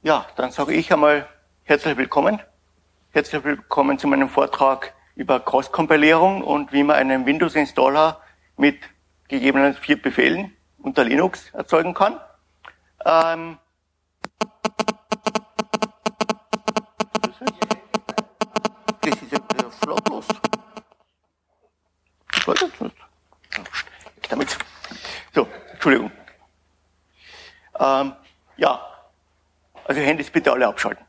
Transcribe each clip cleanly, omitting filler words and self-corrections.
Ja, dann sage ich einmal herzlich willkommen. Herzlich willkommen zu meinem Vortrag über Cross-Kompilierung und wie man einen Windows-Installer mit gegebenen 4 Befehlen unter Linux erzeugen kann. Das ist ja flotlos. Ich weiß jetzt nicht. Damit. So, Entschuldigung. Ja, also Handys bitte alle abschalten.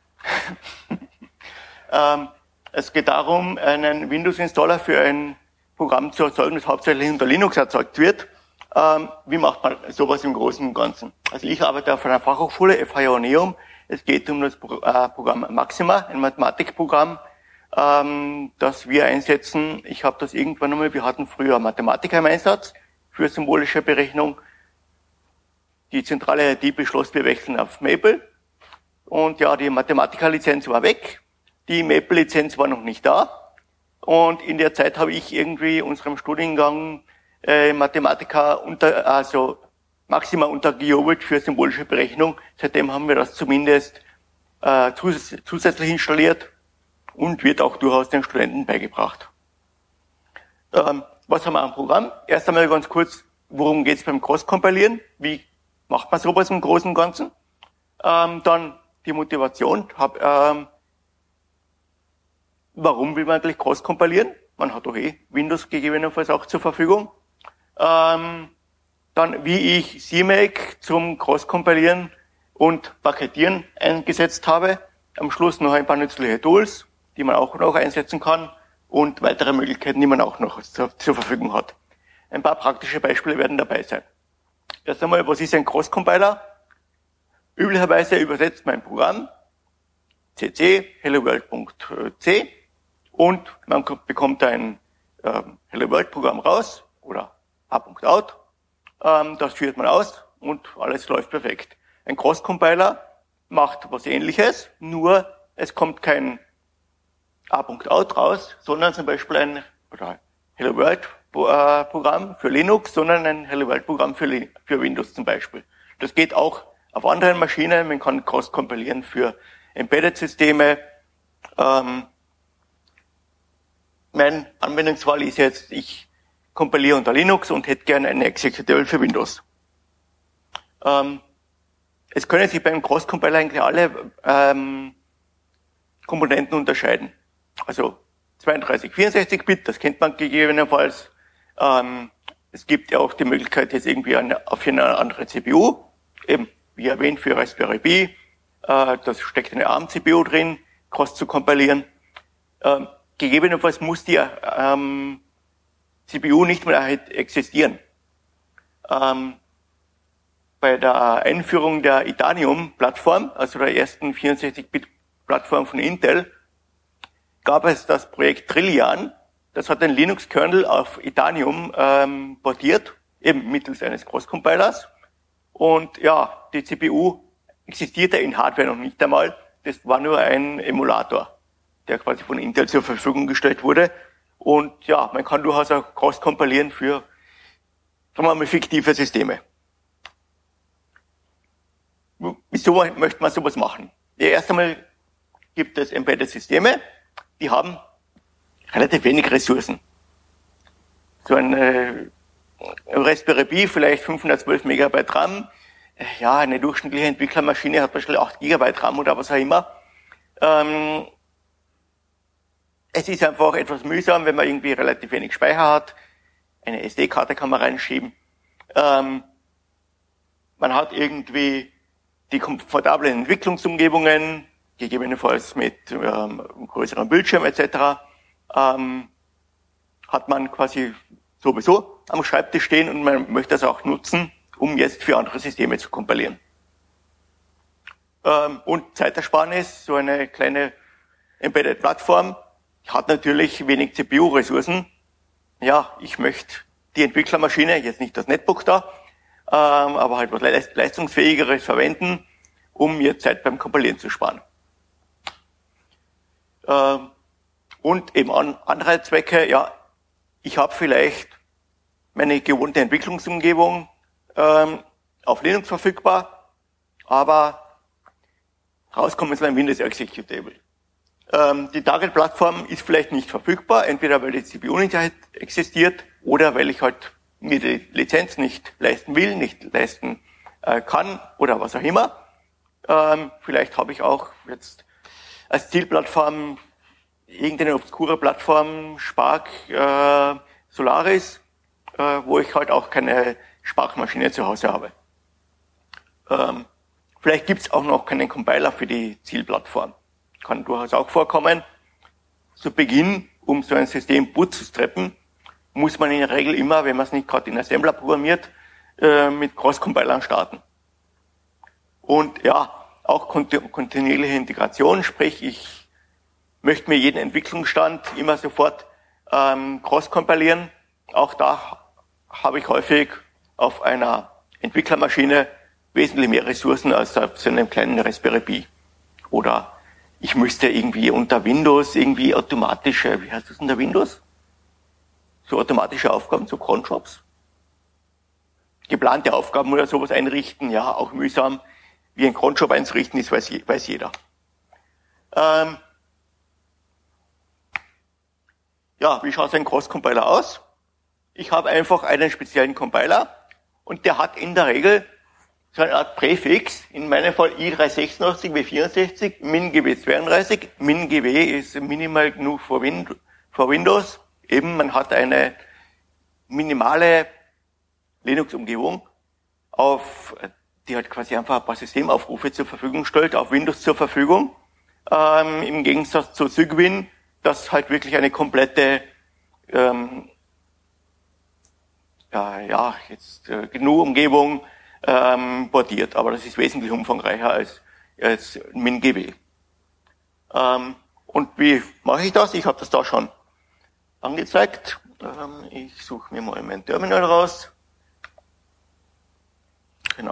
Es geht darum, einen Windows-Installer für ein Programm zu erzeugen, das hauptsächlich unter Linux erzeugt wird. Wie macht man sowas im Großen und Ganzen? Also ich arbeite auf einer Fachhochschule, FH Joanneum. Es geht um das Programm Maxima, ein Mathematikprogramm, das wir einsetzen. Ich habe das irgendwann einmal, wir hatten früher Mathematiker im Einsatz für symbolische Berechnung. Die zentrale IT beschloss, wir wechseln auf Maple. Und ja, die Mathematiker-Lizenz war weg. Die Maple-Lizenz war noch nicht da. Und in der Zeit habe ich irgendwie unserem Studiengang Mathematika Maxima untergejubelt für symbolische Berechnung. Seitdem haben wir das zumindest zusätzlich installiert und wird auch durchaus den Studenten beigebracht. Was haben wir am Programm? Erst einmal ganz kurz, worum geht es beim Cross-Kompilieren? Wie macht man sowas im Großen und Ganzen? Dann die Motivation. Warum will man eigentlich Cross-kompilieren? Man hat doch Windows gegebenenfalls auch zur Verfügung. Dann, wie ich CMake zum Cross-kompilieren und Paketieren eingesetzt habe. Am Schluss noch ein paar nützliche Tools, die man auch noch einsetzen kann und weitere Möglichkeiten, die man auch noch zur Verfügung hat. Ein paar praktische Beispiele werden dabei sein. Erst einmal, was ist ein Cross-Compiler? Üblicherweise übersetzt mein Programm cc helloworld.c und man bekommt ein Hello World Programm raus oder a.out. Das führt man aus und alles läuft perfekt. Ein Cross-Compiler macht was Ähnliches, nur es kommt kein a.out raus, sondern zum Beispiel ein Hello World Programm für Linux, sondern ein Hello World Programm für Windows zum Beispiel. Das geht auch auf anderen Maschinen. Man kann cross-kompilieren für Embedded-Systeme. Mein Anwendungsfall ist jetzt, ich kompiliere unter Linux und hätte gerne eine Executable für Windows. Es können sich beim Cross-Compiler eigentlich alle Komponenten unterscheiden. Also 32, 64-Bit, das kennt man gegebenenfalls. Es gibt ja auch die Möglichkeit, jetzt irgendwie auf eine andere CPU, eben wie erwähnt für Raspberry Pi, das steckt eine ARM-CPU drin, cross zu kompilieren. Gegebenenfalls muss die CPU nicht mehr existieren. Bei der Einführung der Itanium-Plattform, also der ersten 64-Bit-Plattform von Intel, gab es das Projekt Trillian. Das hat den Linux-Kernel auf Itanium portiert, eben mittels eines Cross-Compilers. Und ja, die CPU existierte in Hardware noch nicht einmal. Das war nur ein Emulator, der quasi von Intel zur Verfügung gestellt wurde. Und ja, man kann durchaus auch cross-kompilieren für, sagen wir mal, fiktive Systeme. Wieso möchte man sowas machen? Ja, erst einmal gibt es Embedded-Systeme, die haben relativ wenig Ressourcen. So ein Raspberry Pi, vielleicht 512 Megabyte RAM. Ja, eine durchschnittliche Entwicklermaschine hat wahrscheinlich 8 Gigabyte RAM oder was auch immer. Es ist einfach etwas mühsam, wenn man irgendwie relativ wenig Speicher hat. Eine SD-Karte kann man reinschieben. Man hat irgendwie die komfortablen Entwicklungsumgebungen, gegebenenfalls mit größerem Bildschirm etc. Hat man quasi sowieso am Schreibtisch stehen und man möchte das auch nutzen, um jetzt für andere Systeme zu kompilieren. Und Zeitersparnis, so eine kleine Embedded-Plattform, hat natürlich wenig CPU-Ressourcen. Ja, ich möchte die Entwicklermaschine, jetzt nicht das Netbook da, aber halt was Leistungsfähigeres verwenden, um mir Zeit beim Kompilieren zu sparen. Und eben andere Zwecke, ja, ich habe vielleicht meine gewohnte Entwicklungsumgebung auf Linux verfügbar, aber rauskommen soll ein Windows Executable. Die Target-Plattform ist vielleicht nicht verfügbar, entweder weil die CPU-Unsicherheit existiert oder weil ich halt mir die Lizenz nicht leisten will, nicht leisten kann oder was auch immer. Vielleicht habe ich auch jetzt als Zielplattform irgendeine obskure Plattform, Spark, Solaris, wo ich halt auch keine Spark-Maschine zu Hause habe. Vielleicht gibt es auch noch keinen Compiler für die Zielplattform. Kann durchaus auch vorkommen. Zu Beginn, um so ein System bootstrappen, muss man in der Regel immer, wenn man es nicht gerade in Assembler programmiert, mit Cross-Compilern starten. Und ja, auch kontinuierliche Integration, sprich ich möchte mir jeden Entwicklungsstand immer sofort cross-compilieren. Auch da habe ich häufig auf einer Entwicklermaschine wesentlich mehr Ressourcen als auf so einem kleinen Raspberry Pi. Oder ich müsste irgendwie unter Windows irgendwie automatische, wie heißt das unter Windows? So automatische Aufgaben, so Cronjobs. Geplante Aufgaben oder sowas einrichten, ja, auch mühsam. Wie ein Cronjob einzurichten ist, weiß jeder. Ja, wie schaut so ein Cross-Compiler aus? Ich habe einfach einen speziellen Compiler und der hat in der Regel so eine Art Präfix, in meinem Fall i386 W64, MinGW32. MinGW ist minimal genug für Windows. Eben, man hat eine minimale Linux-Umgebung, die halt quasi einfach ein paar Systemaufrufe zur Verfügung stellt, auf Windows zur Verfügung. Im Gegensatz zu Cygwin, das halt wirklich eine komplette GNU-Umgebung portiert, aber das ist wesentlich umfangreicher als MinGW. Und wie mache ich das? Ich habe das da schon angezeigt. Ich suche mir mal mein Terminal raus. Genau.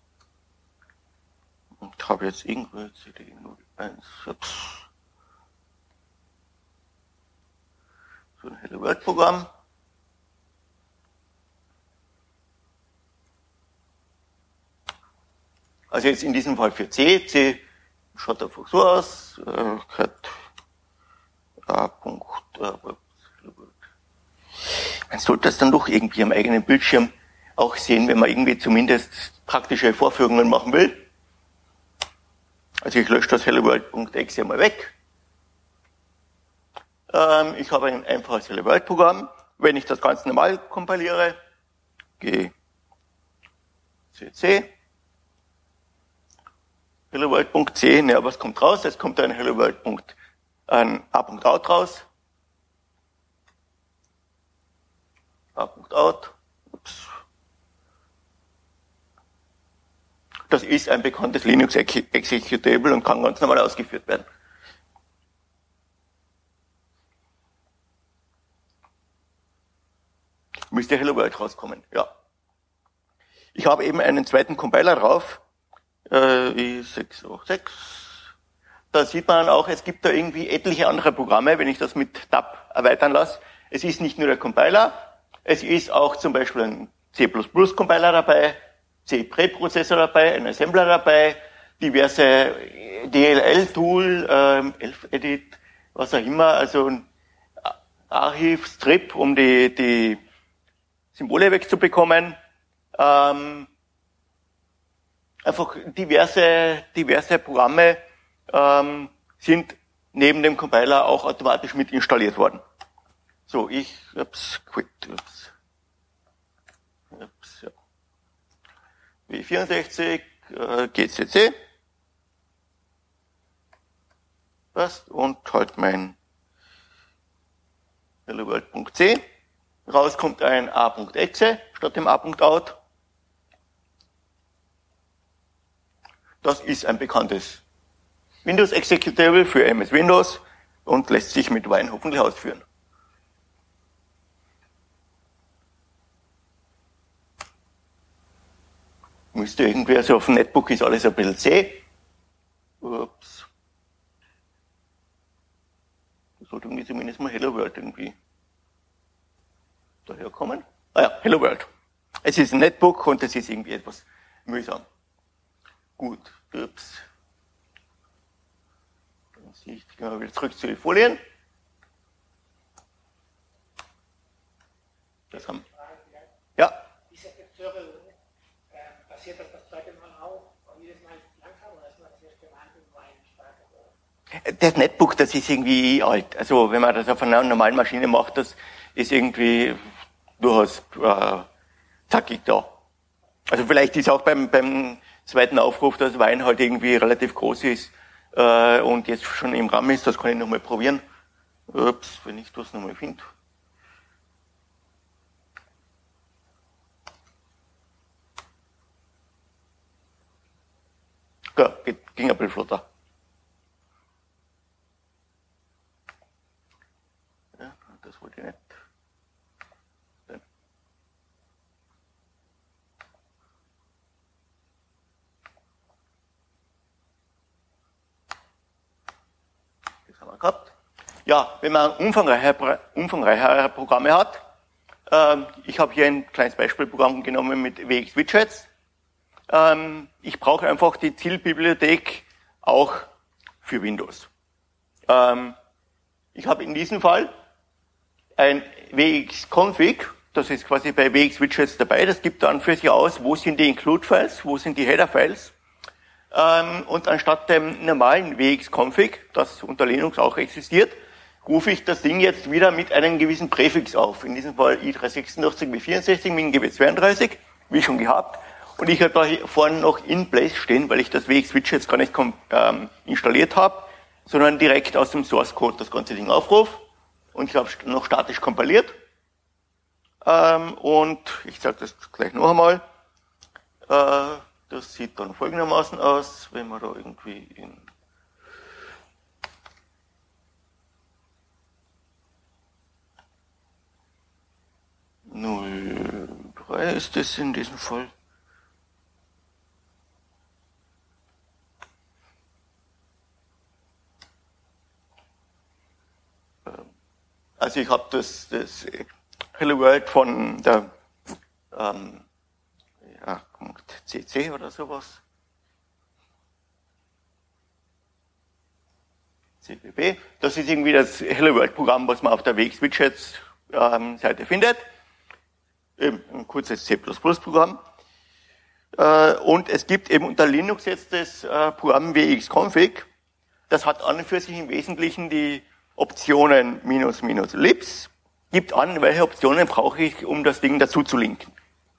Und habe jetzt irgendwo CD01, so ein Hello World Programm. Also jetzt in diesem Fall für C. C schaut einfach so aus. Man sollte das dann doch irgendwie am eigenen Bildschirm auch sehen, wenn man irgendwie zumindest praktische Vorführungen machen will. Also ich lösche das helloworld.exe mal weg. Ich habe ein einfaches Hello World Programm. Wenn ich das ganz normal kompiliere, gcc helloworld.c, ja, was kommt raus? Es kommt ein a.out raus. a.out. Das ist ein bekanntes Linux-Executable und kann ganz normal ausgeführt werden. Müsste Hello World rauskommen, ja. Ich habe eben einen zweiten Compiler drauf, i686. Da sieht man auch, es gibt da irgendwie etliche andere Programme, wenn ich das mit Tab erweitern lasse. Es ist nicht nur der Compiler, es ist auch zum Beispiel ein C++-Compiler dabei, C-Präprozessor dabei, ein Assembler dabei, diverse DLL-Tool, Elf-Edit, was auch immer, also ein Archiv, Strip, um die Symbole wegzubekommen. Einfach diverse Programme sind neben dem Compiler auch automatisch mit installiert worden. So, ich hab's quit. Ja. W64, GCC. Passt. Und halt mein helloworld.c. Raus kommt ein a.exe statt dem a.out. Das ist ein bekanntes Windows-Executable für MS Windows und lässt sich mit Wine hoffentlich ausführen. Müsste irgendwie, also auf dem Netbook ist alles ein bisschen zäh. Ups. Das sollte irgendwie zumindest mal Hello World irgendwie daherkommen. Ah ja, Hello World. Es ist ein Netbook und es ist irgendwie etwas mühsam. Gut, ups. gehen wir wieder zurück zu den Folien. Das haben, ja. Diese Verzögerung, passiert das zweite Mal auch? Und jedes Mal langsam oder ist nur das erste Mal nur ein starker? Das Netbook, das ist irgendwie alt. Also wenn man das auf einer normalen Maschine macht, das ist irgendwie durchaus zackig da. Also vielleicht ist auch beim zweiten Aufruf, dass Wein halt irgendwie relativ groß ist und jetzt schon im RAM ist, das kann ich nochmal probieren. Ups, wenn ich das nochmal finde. Ja, ging ein bisschen flotter. Ja, das wollte ich nicht. Das haben wir gehabt. Ja, wenn man umfangreichere Programme hat, ich habe hier ein kleines Beispielprogramm genommen mit WX Widgets. Ich brauche einfach die Zielbibliothek auch für Windows. Ich habe in diesem Fall ein WX-Config, das ist quasi bei WX Widgets dabei, das gibt dann für sich aus, wo sind die Include-Files, wo sind die Header-Files. Und anstatt dem normalen WX-Config, das unter Linux auch existiert, rufe ich das Ding jetzt wieder mit einem gewissen Präfix auf. In diesem Fall i386b64 mit GB32, wie schon gehabt. Und ich habe da hier vorne noch in place stehen, weil ich das WX-Widget jetzt gar nicht installiert habe, sondern direkt aus dem Source Code das ganze Ding aufrufe. Und ich habe noch statisch kompiliert. Und ich sage das gleich noch einmal. Das sieht dann folgendermaßen aus, wenn man da irgendwie in null drei ist das in diesem Fall. Also ich habe das Hello World von der .cc oder sowas. CPP. Das ist irgendwie das Hello World Programm, was man auf der WX Widgets Seite findet. Eben ein kurzes C++ Programm. Und es gibt eben unter Linux jetzt das Programm WX-Config. Das hat an und für sich im Wesentlichen die Optionen --libs, gibt an, welche Optionen brauche ich, um das Ding dazu zu linken.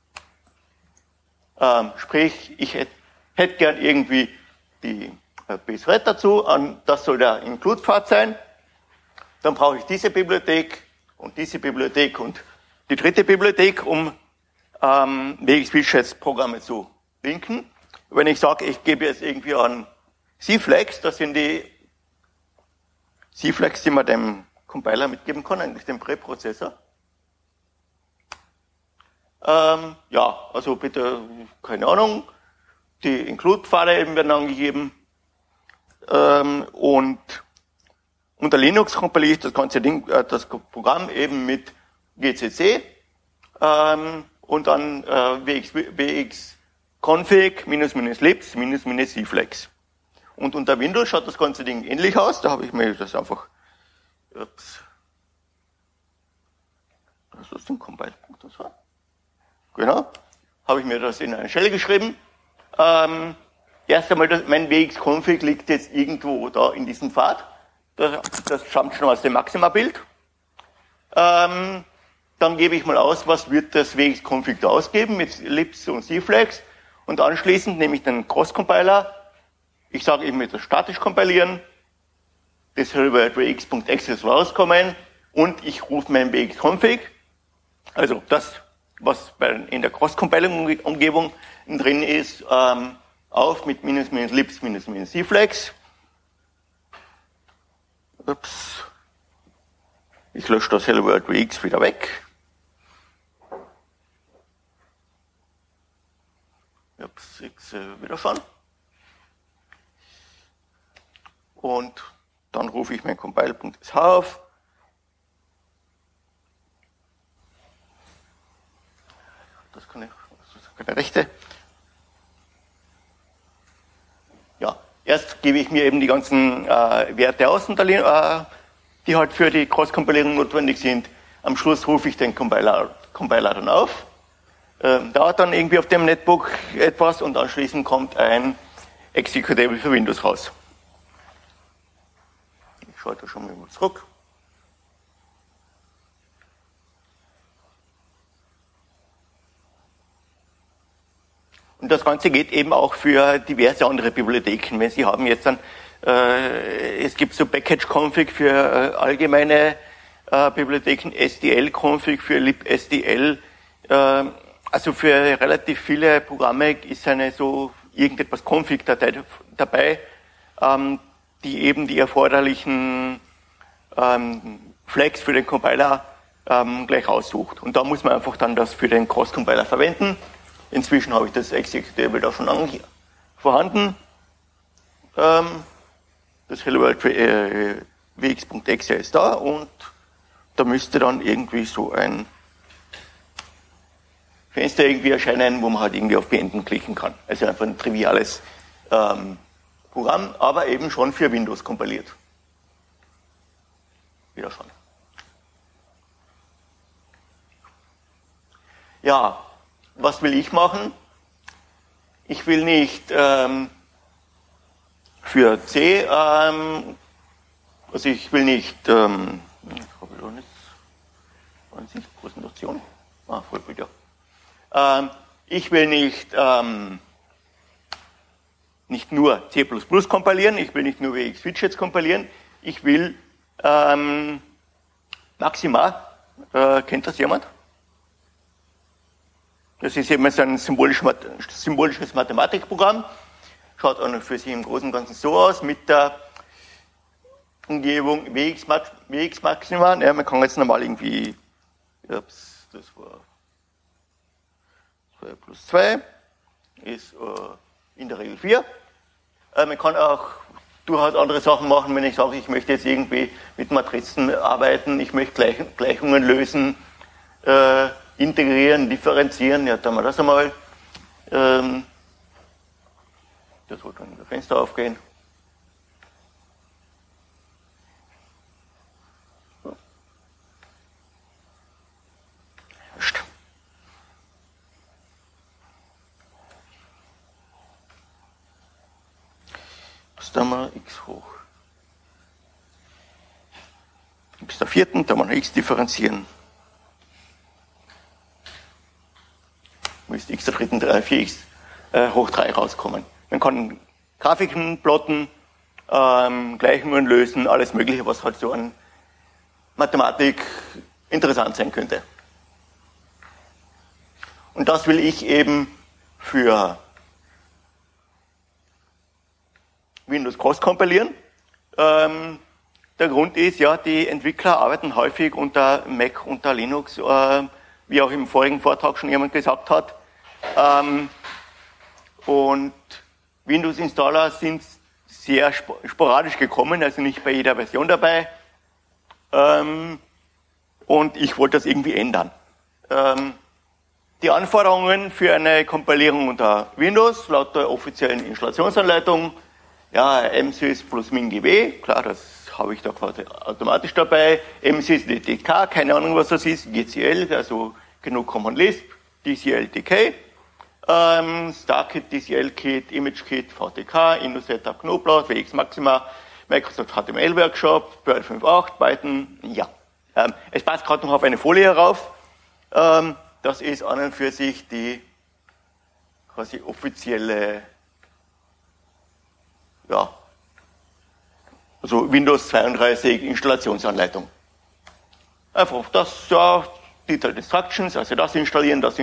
Sprich, ich hätte gern irgendwie die base-red dazu, das soll der Include-Pfad sein. Dann brauche ich diese Bibliothek und die dritte Bibliothek, um WX-Widgets-Programme zu linken. Wenn ich sage, ich gebe jetzt irgendwie an CFlex, das sind die CFlex, die man dem Compiler mitgeben kann, eigentlich dem Präprozessor. Ja, also bitte, keine Ahnung, die Include-Pfade eben werden angegeben. Und unter Linux kompiliere ich das ganze Ding, das Programm eben mit GCC und dann WX config --libs -cflex. Und unter Windows schaut das ganze Ding ähnlich aus. Da habe ich mir das einfach, das ist ein Compile-Punkt, das war. Genau. Habe ich mir das in eine Stelle geschrieben. Erst einmal, mein WX-Config liegt jetzt irgendwo da in diesem Pfad. Das stammt schon aus dem Maxima-Bild. Dann gebe ich mal aus, was wird das WX-Config da ausgeben mit libs und cflex. Und anschließend nehme ich den Cross-Compiler. Ich sage eben mit das statisch kompilieren. Das soll bei WX.exe rauskommen. Und ich rufe mein WX-Config. Also das, was in der Cross-Compiling-Umgebung drin ist, auf mit --libs -cflex. Ups. Ich lösche das Hello World WX wieder weg. Ups, X wieder schon. Und dann rufe ich mein Compile.sh auf. Das ist keine Rechte. Ja, erst gebe ich mir eben die ganzen Werte aus, die halt für die Cross-Kompilierung notwendig sind. Am Schluss rufe ich den Compiler dann auf, dauert dann irgendwie auf dem Netbook etwas und anschließend kommt ein Executable für Windows raus. Ich schalte schon mal zurück. Und das Ganze geht eben auch für diverse andere Bibliotheken. Wenn Sie haben jetzt dann, es gibt so Package-Config für allgemeine Bibliotheken, SDL-Config für libSDL. Also für relativ viele Programme ist eine so irgendetwas Config-Datei dabei, die eben die erforderlichen Flags für den Compiler gleich aussucht. Und da muss man einfach dann das für den Cross-Compiler verwenden. Inzwischen habe ich das Executable da schon vorhanden. Das Hello World wx.exe ist da und da müsste dann irgendwie so ein Fenster irgendwie erscheinen, wo man halt irgendwie auf Beenden klicken kann. Also einfach ein triviales Programm, aber eben schon für Windows kompiliert. Wieder schon. Ja, was will ich machen? Ich will nicht für C, also ich will nicht, Präsentation? Voll gut, ja. Ich will nicht nur C++ kompilieren, ich will nicht nur WX-Widgets kompilieren, ich will Maxima, kennt das jemand? Das ist eben so ein symbolisches Mathematikprogramm. Schaut an und für sich im Großen und Ganzen so aus, mit der Umgebung WX Maxima. Ja, man kann jetzt normal irgendwie, das war 2 plus 2, ist in der Regel 4. Man kann auch durchaus andere Sachen machen, wenn ich sage, ich möchte jetzt irgendwie mit Matrizen arbeiten, ich möchte Gleichungen lösen, integrieren, differenzieren, ja, dann haben wir das einmal. Das sollte dann in das Fenster aufgehen. So. Was da mal x hoch? X der vierten, da mal x differenzieren. Müsste x der dritten 4x hoch 3 rauskommen. Man kann Grafiken plotten, Gleichungen lösen, alles Mögliche, was halt so an Mathematik interessant sein könnte. Und das will ich eben für Windows Cross kompilieren. Der Grund ist, ja, die Entwickler arbeiten häufig unter Mac, unter Linux, wie auch im vorigen Vortrag schon jemand gesagt hat. Und Windows-Installer sind sehr sporadisch gekommen, also nicht bei jeder Version dabei. Und ich wollte das irgendwie ändern. Die Anforderungen für eine Kompilierung unter Windows, laut der offiziellen Installationsanleitung, ja, msys plus mingw, klar, das habe ich da quasi automatisch dabei. msys DTK, keine Ahnung, was das ist, GCL, also GNU Common Lisp, DCL-DK. StarKit, DCL-Kit, ImageKit, VTK, InnoSetup, Knoblauch, WX Maxima, Microsoft HTML Workshop, Perl 5.8, Python, ja. Es passt gerade noch auf eine Folie herauf. Das ist an und für sich die quasi offizielle, ja, also Windows 32 Installationsanleitung. Einfach das, ja, Detailed Instructions, also das installieren, das.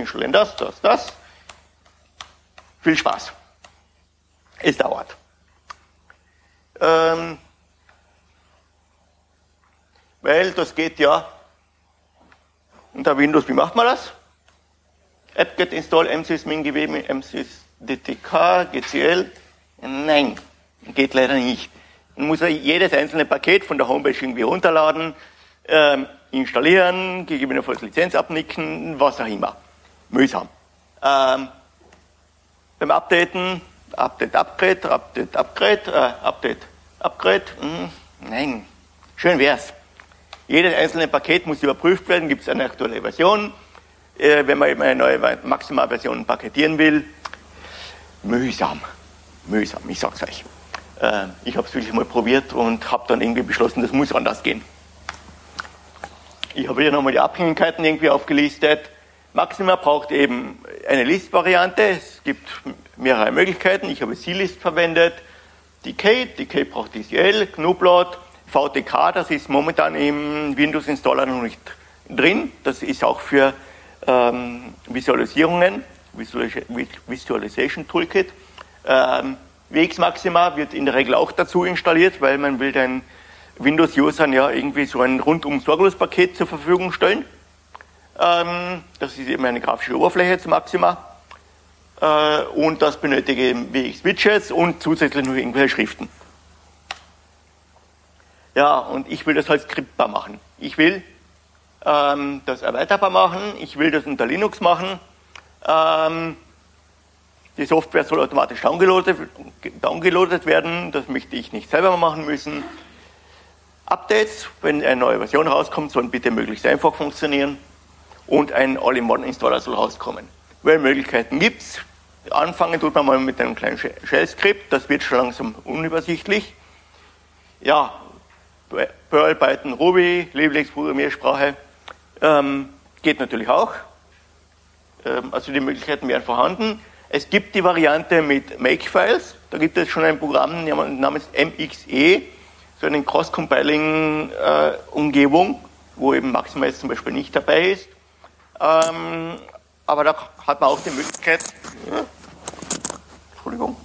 Viel Spaß. Es dauert. Weil das geht ja unter Windows, wie macht man das? apt-get install msys mingw, msys dtk, gcl. Nein, geht leider nicht. Man muss ja jedes einzelne Paket von der Homepage irgendwie runterladen, installieren, gegebenenfalls Lizenz abnicken, was auch immer. Mühsam. Beim Updaten Upgrade. Nein, schön wär's. Jedes einzelne Paket muss überprüft werden, gibt es eine aktuelle Version. Wenn man eben eine neue Maximalversion paketieren will, mühsam, ich sag's euch. Ich habe es wirklich mal probiert und habe dann irgendwie beschlossen, das muss anders gehen. Ich habe hier nochmal die Abhängigkeiten irgendwie aufgelistet. Maxima braucht eben eine List-Variante. Es gibt mehrere Möglichkeiten. Ich habe C-List verwendet. Decay braucht DCL, Gnuplot, VTK, das ist momentan im Windows-Installer noch nicht drin. Das ist auch für Visualisierungen, Visualization Toolkit. WX Maxima wird in der Regel auch dazu installiert, weil man will den Windows-Usern ja irgendwie so ein rundum sorglos Paket zur Verfügung stellen. Das ist eben eine grafische Oberfläche zu Maxima. Und das benötige eben WX-Widgets und zusätzlich noch irgendwelche Schriften. Ja, und ich will das halt skriptbar machen. Ich will das erweiterbar machen, ich will das unter Linux machen. Die Software soll automatisch downgeloadet werden, das möchte ich nicht selber machen müssen. Updates, wenn eine neue Version rauskommt, sollen bitte möglichst einfach funktionieren. Und ein All-in-One-Installer soll rauskommen. Welche Möglichkeiten gibt's? Anfangen tut man mal mit einem kleinen Shell-Skript, das wird schon langsam unübersichtlich. Ja, Perl, Python, Ruby, Lieblingsprogrammiersprache, geht natürlich auch. Also die Möglichkeiten wären vorhanden. Es gibt die Variante mit Makefiles, da gibt es schon ein Programm namens MXE, so eine Cross-Compiling-Umgebung, wo eben Maxima jetzt zum Beispiel nicht dabei ist. Aber da hat man auch die Möglichkeit, Entschuldigung.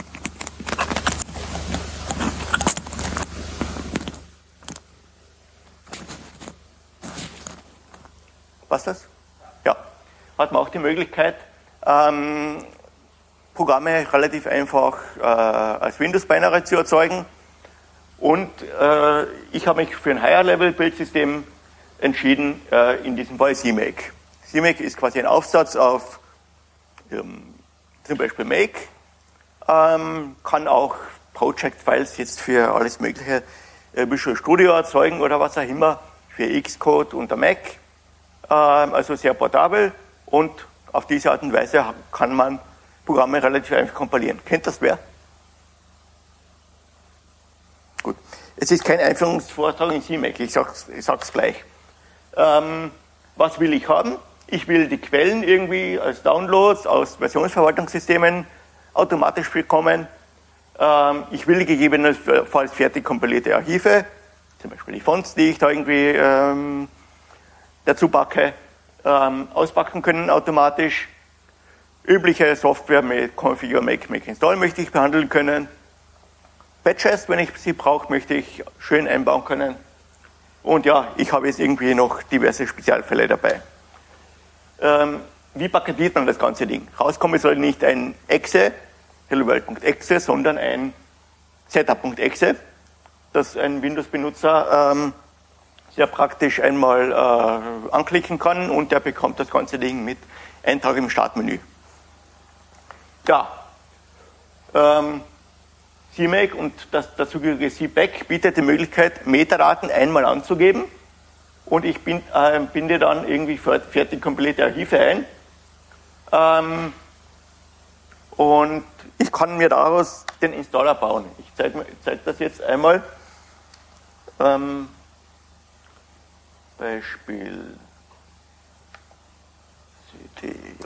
Was das? Ja, hat man auch die Möglichkeit, Programme relativ einfach als Windows-Binary zu erzeugen. Und ich habe mich für ein Higher-Level-Bildsystem entschieden, in diesem Fall CMake. CMake ist quasi ein Aufsatz auf zum Beispiel Make, kann auch Project-Files jetzt für alles mögliche Visual Studio erzeugen oder was auch immer, für Xcode unter Mac, also sehr portabel und auf diese Art und Weise kann man Programme relativ einfach kompilieren. Kennt das wer? Gut. Es ist kein Einführungsvortrag in CMake, ich sag's gleich. Was will ich haben? Ich will die Quellen irgendwie als Downloads aus Versionsverwaltungssystemen automatisch bekommen. Ich will gegebenenfalls fertig kompilierte Archive, zum Beispiel die Fonts, die ich da irgendwie dazu packe, auspacken können automatisch. Übliche Software mit Configure, Make Install möchte ich behandeln können. Patches, wenn ich sie brauche, möchte ich schön einbauen können. Und ja, ich habe jetzt irgendwie noch diverse Spezialfälle dabei. Wie paketiert man das ganze Ding? Rauskommen soll nicht ein Exe, helloworld.exe, sondern ein setup.exe, das ein Windows-Benutzer sehr praktisch einmal anklicken kann und der bekommt das ganze Ding mit Eintrag im Startmenü. Ja, CMake und das dazugehörige CBack bietet die Möglichkeit, Metadaten einmal anzugeben und ich binde dann irgendwie fertig kompilierte Archive ein. Und ich kann mir daraus den Installer bauen. Ich zeige das jetzt einmal. Beispiel CT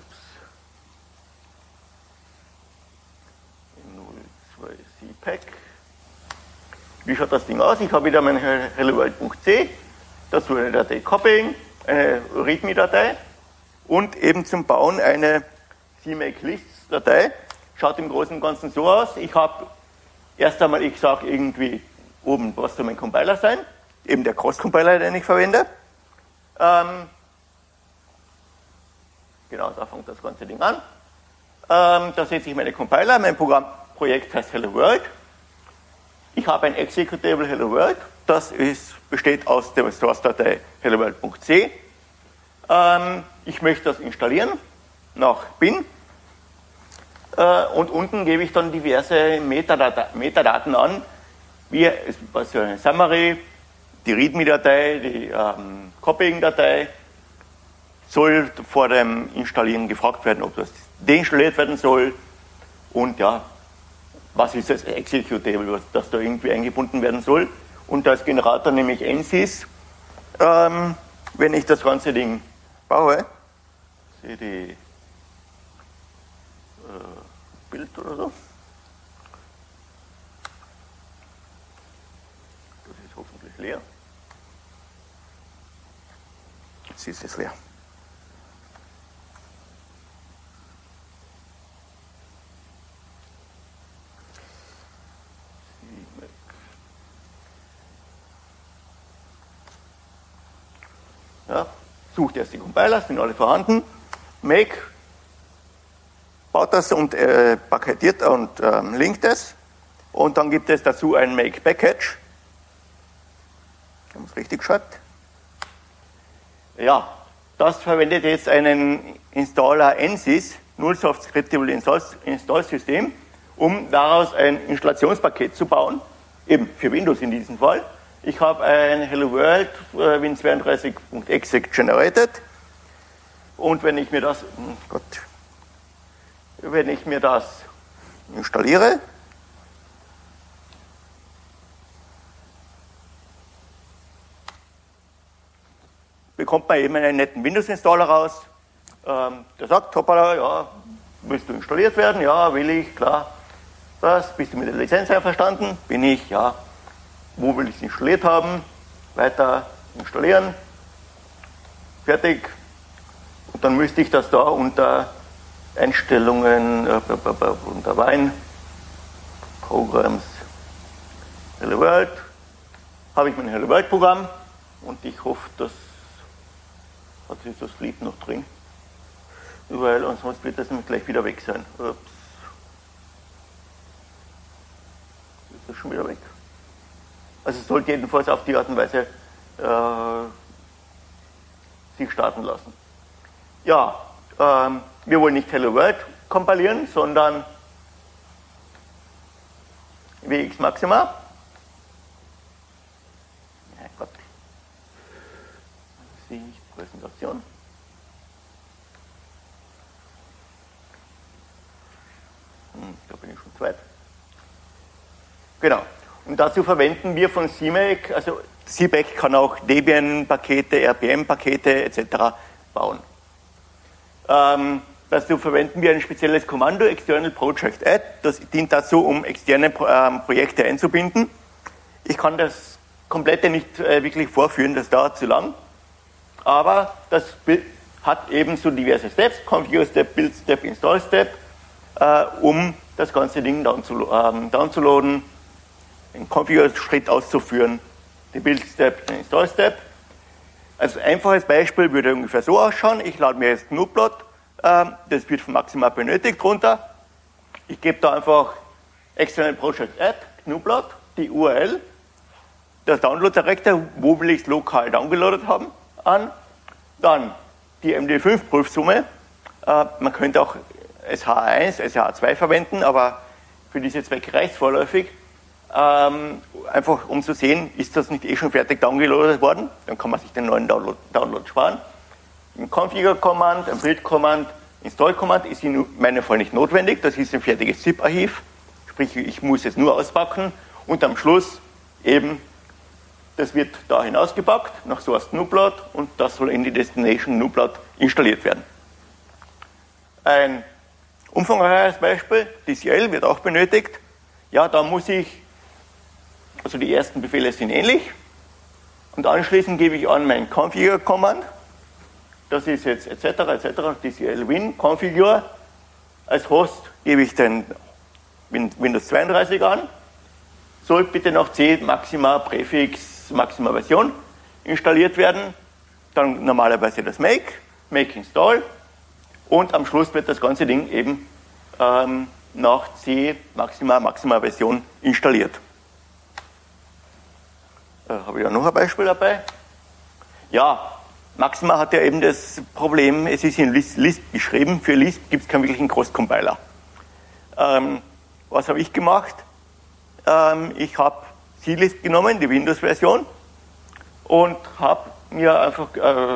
02 CPack. Wie schaut das Ding aus? Ich habe wieder mein helloworld.c, dazu eine Datei Copying, eine README-Datei und eben zum Bauen eine CMake-Lists-Datei. Schaut im Großen und Ganzen so aus. Ich habe erst einmal, ich sage irgendwie oben, was soll mein Compiler sein, eben der Cross-Compiler, den ich verwende. Genau, da fängt das ganze Ding an. Da setze ich meine Compiler, mein Projekt heißt Hello World. Ich habe ein Executable Hello World, das besteht aus der Source-Datei helloworld.c. Ich möchte das installieren nach bin. und unten gebe ich dann diverse Metadaten an, wie also eine Summary, die README-Datei, die Copying-Datei, soll vor dem Installieren gefragt werden, ob das deinstalliert werden soll und ja, was ist das Executable, das da irgendwie eingebunden werden soll. Und als Generator nehme ich NSYS, wenn ich das ganze Ding baue, CD Bild oder so. Das ist hoffentlich leer. Jetzt ist es leer. Ja, sucht erst die Compiler, sind alle vorhanden. Make, baut das und paketiert und linkt es. Und dann gibt es dazu ein Make Package. Wenn man es richtig schreibt. Ja, das verwendet jetzt einen Installer NSYS, Nullsoft Scriptable Install System, um daraus ein Installationspaket zu bauen, eben für Windows in diesem Fall. Ich habe ein Hello World Win32.exec generated und wenn ich mir das, installiere, bekommt man eben einen netten Windows-Installer raus. Der sagt, hoppala, ja, willst du installiert werden? Ja, will ich, klar. Was, bist du mit der Lizenz einverstanden? Bin ich, ja. Wo will ich es installiert haben? Weiter installieren. Fertig. Und dann müsste ich das da unter Einstellungen, unter Wine, Programs, Hello World, habe ich mein Hello World Programm und ich hoffe, das hat sich das Sleep noch drin, weil ansonsten wird das nämlich gleich wieder weg sein. Ups. Ist das schon wieder weg? Also es sollte jedenfalls auf die Art und Weise sich starten lassen. Ja, wir wollen nicht Hello World kompilieren, sondern WX Maxima. Ja, Gott. Sehe ich Präsentation. Da bin ich schon zweit. Genau. Und dazu verwenden wir von CMake, also CMake kann auch Debian-Pakete, RPM-Pakete etc. bauen. Dazu verwenden wir ein spezielles Kommando, External Project Add. Das dient dazu, um externe Projekte einzubinden. Ich kann das komplette nicht wirklich vorführen, das dauert zu lang. Aber das hat ebenso diverse Steps, Configure Step, Build Step, Install Step, um das ganze Ding downzuladen, den Configure-Schritt auszuführen, den Build-Step, den Install-Step. Als einfaches Beispiel würde ungefähr so ausschauen, ich lade mir jetzt GNU-Plot, das wird von Maxima benötigt runter. Ich gebe da einfach External Project Add, GNU-Plot, die URL, das Download-Director, wo will ich es lokal downgeloadet haben, an. Dann die MD5-Prüfsumme, man könnte auch SH1, SH2 verwenden, aber für diese Zwecke reicht es vorläufig. Einfach um zu sehen, ist das nicht eh schon fertig downgeloadet worden, dann kann man sich den neuen Download sparen. Ein Configure-Command, ein Build-Command, Install-Command ist in meinem Fall nicht notwendig, das ist ein fertiges ZIP-Archiv, sprich ich muss es nur auspacken und am Schluss eben, das wird da hinausgepackt, nach Source GNU-Plot und das soll in die Destination GNU-Plot installiert werden. Ein umfangreiches Beispiel, DCL wird auch benötigt, ja, da muss ich, also die ersten Befehle sind ähnlich und anschließend gebe ich an mein Configure-Command, das ist jetzt etc. DCL Win Configure, als Host gebe ich den Windows 32 an, soll bitte noch C Maxima Präfix Maxima Version installiert werden, dann normalerweise das Make Install und am Schluss wird das ganze Ding eben nach C Maxima Version installiert. Habe ich ja noch ein Beispiel dabei. Ja, Maxima hat ja eben das Problem, es ist in Lisp geschrieben, für Lisp gibt es keinen wirklichen Cross-Compiler. Was habe ich gemacht? Ich habe CLisp genommen, die Windows-Version, und habe mir einfach,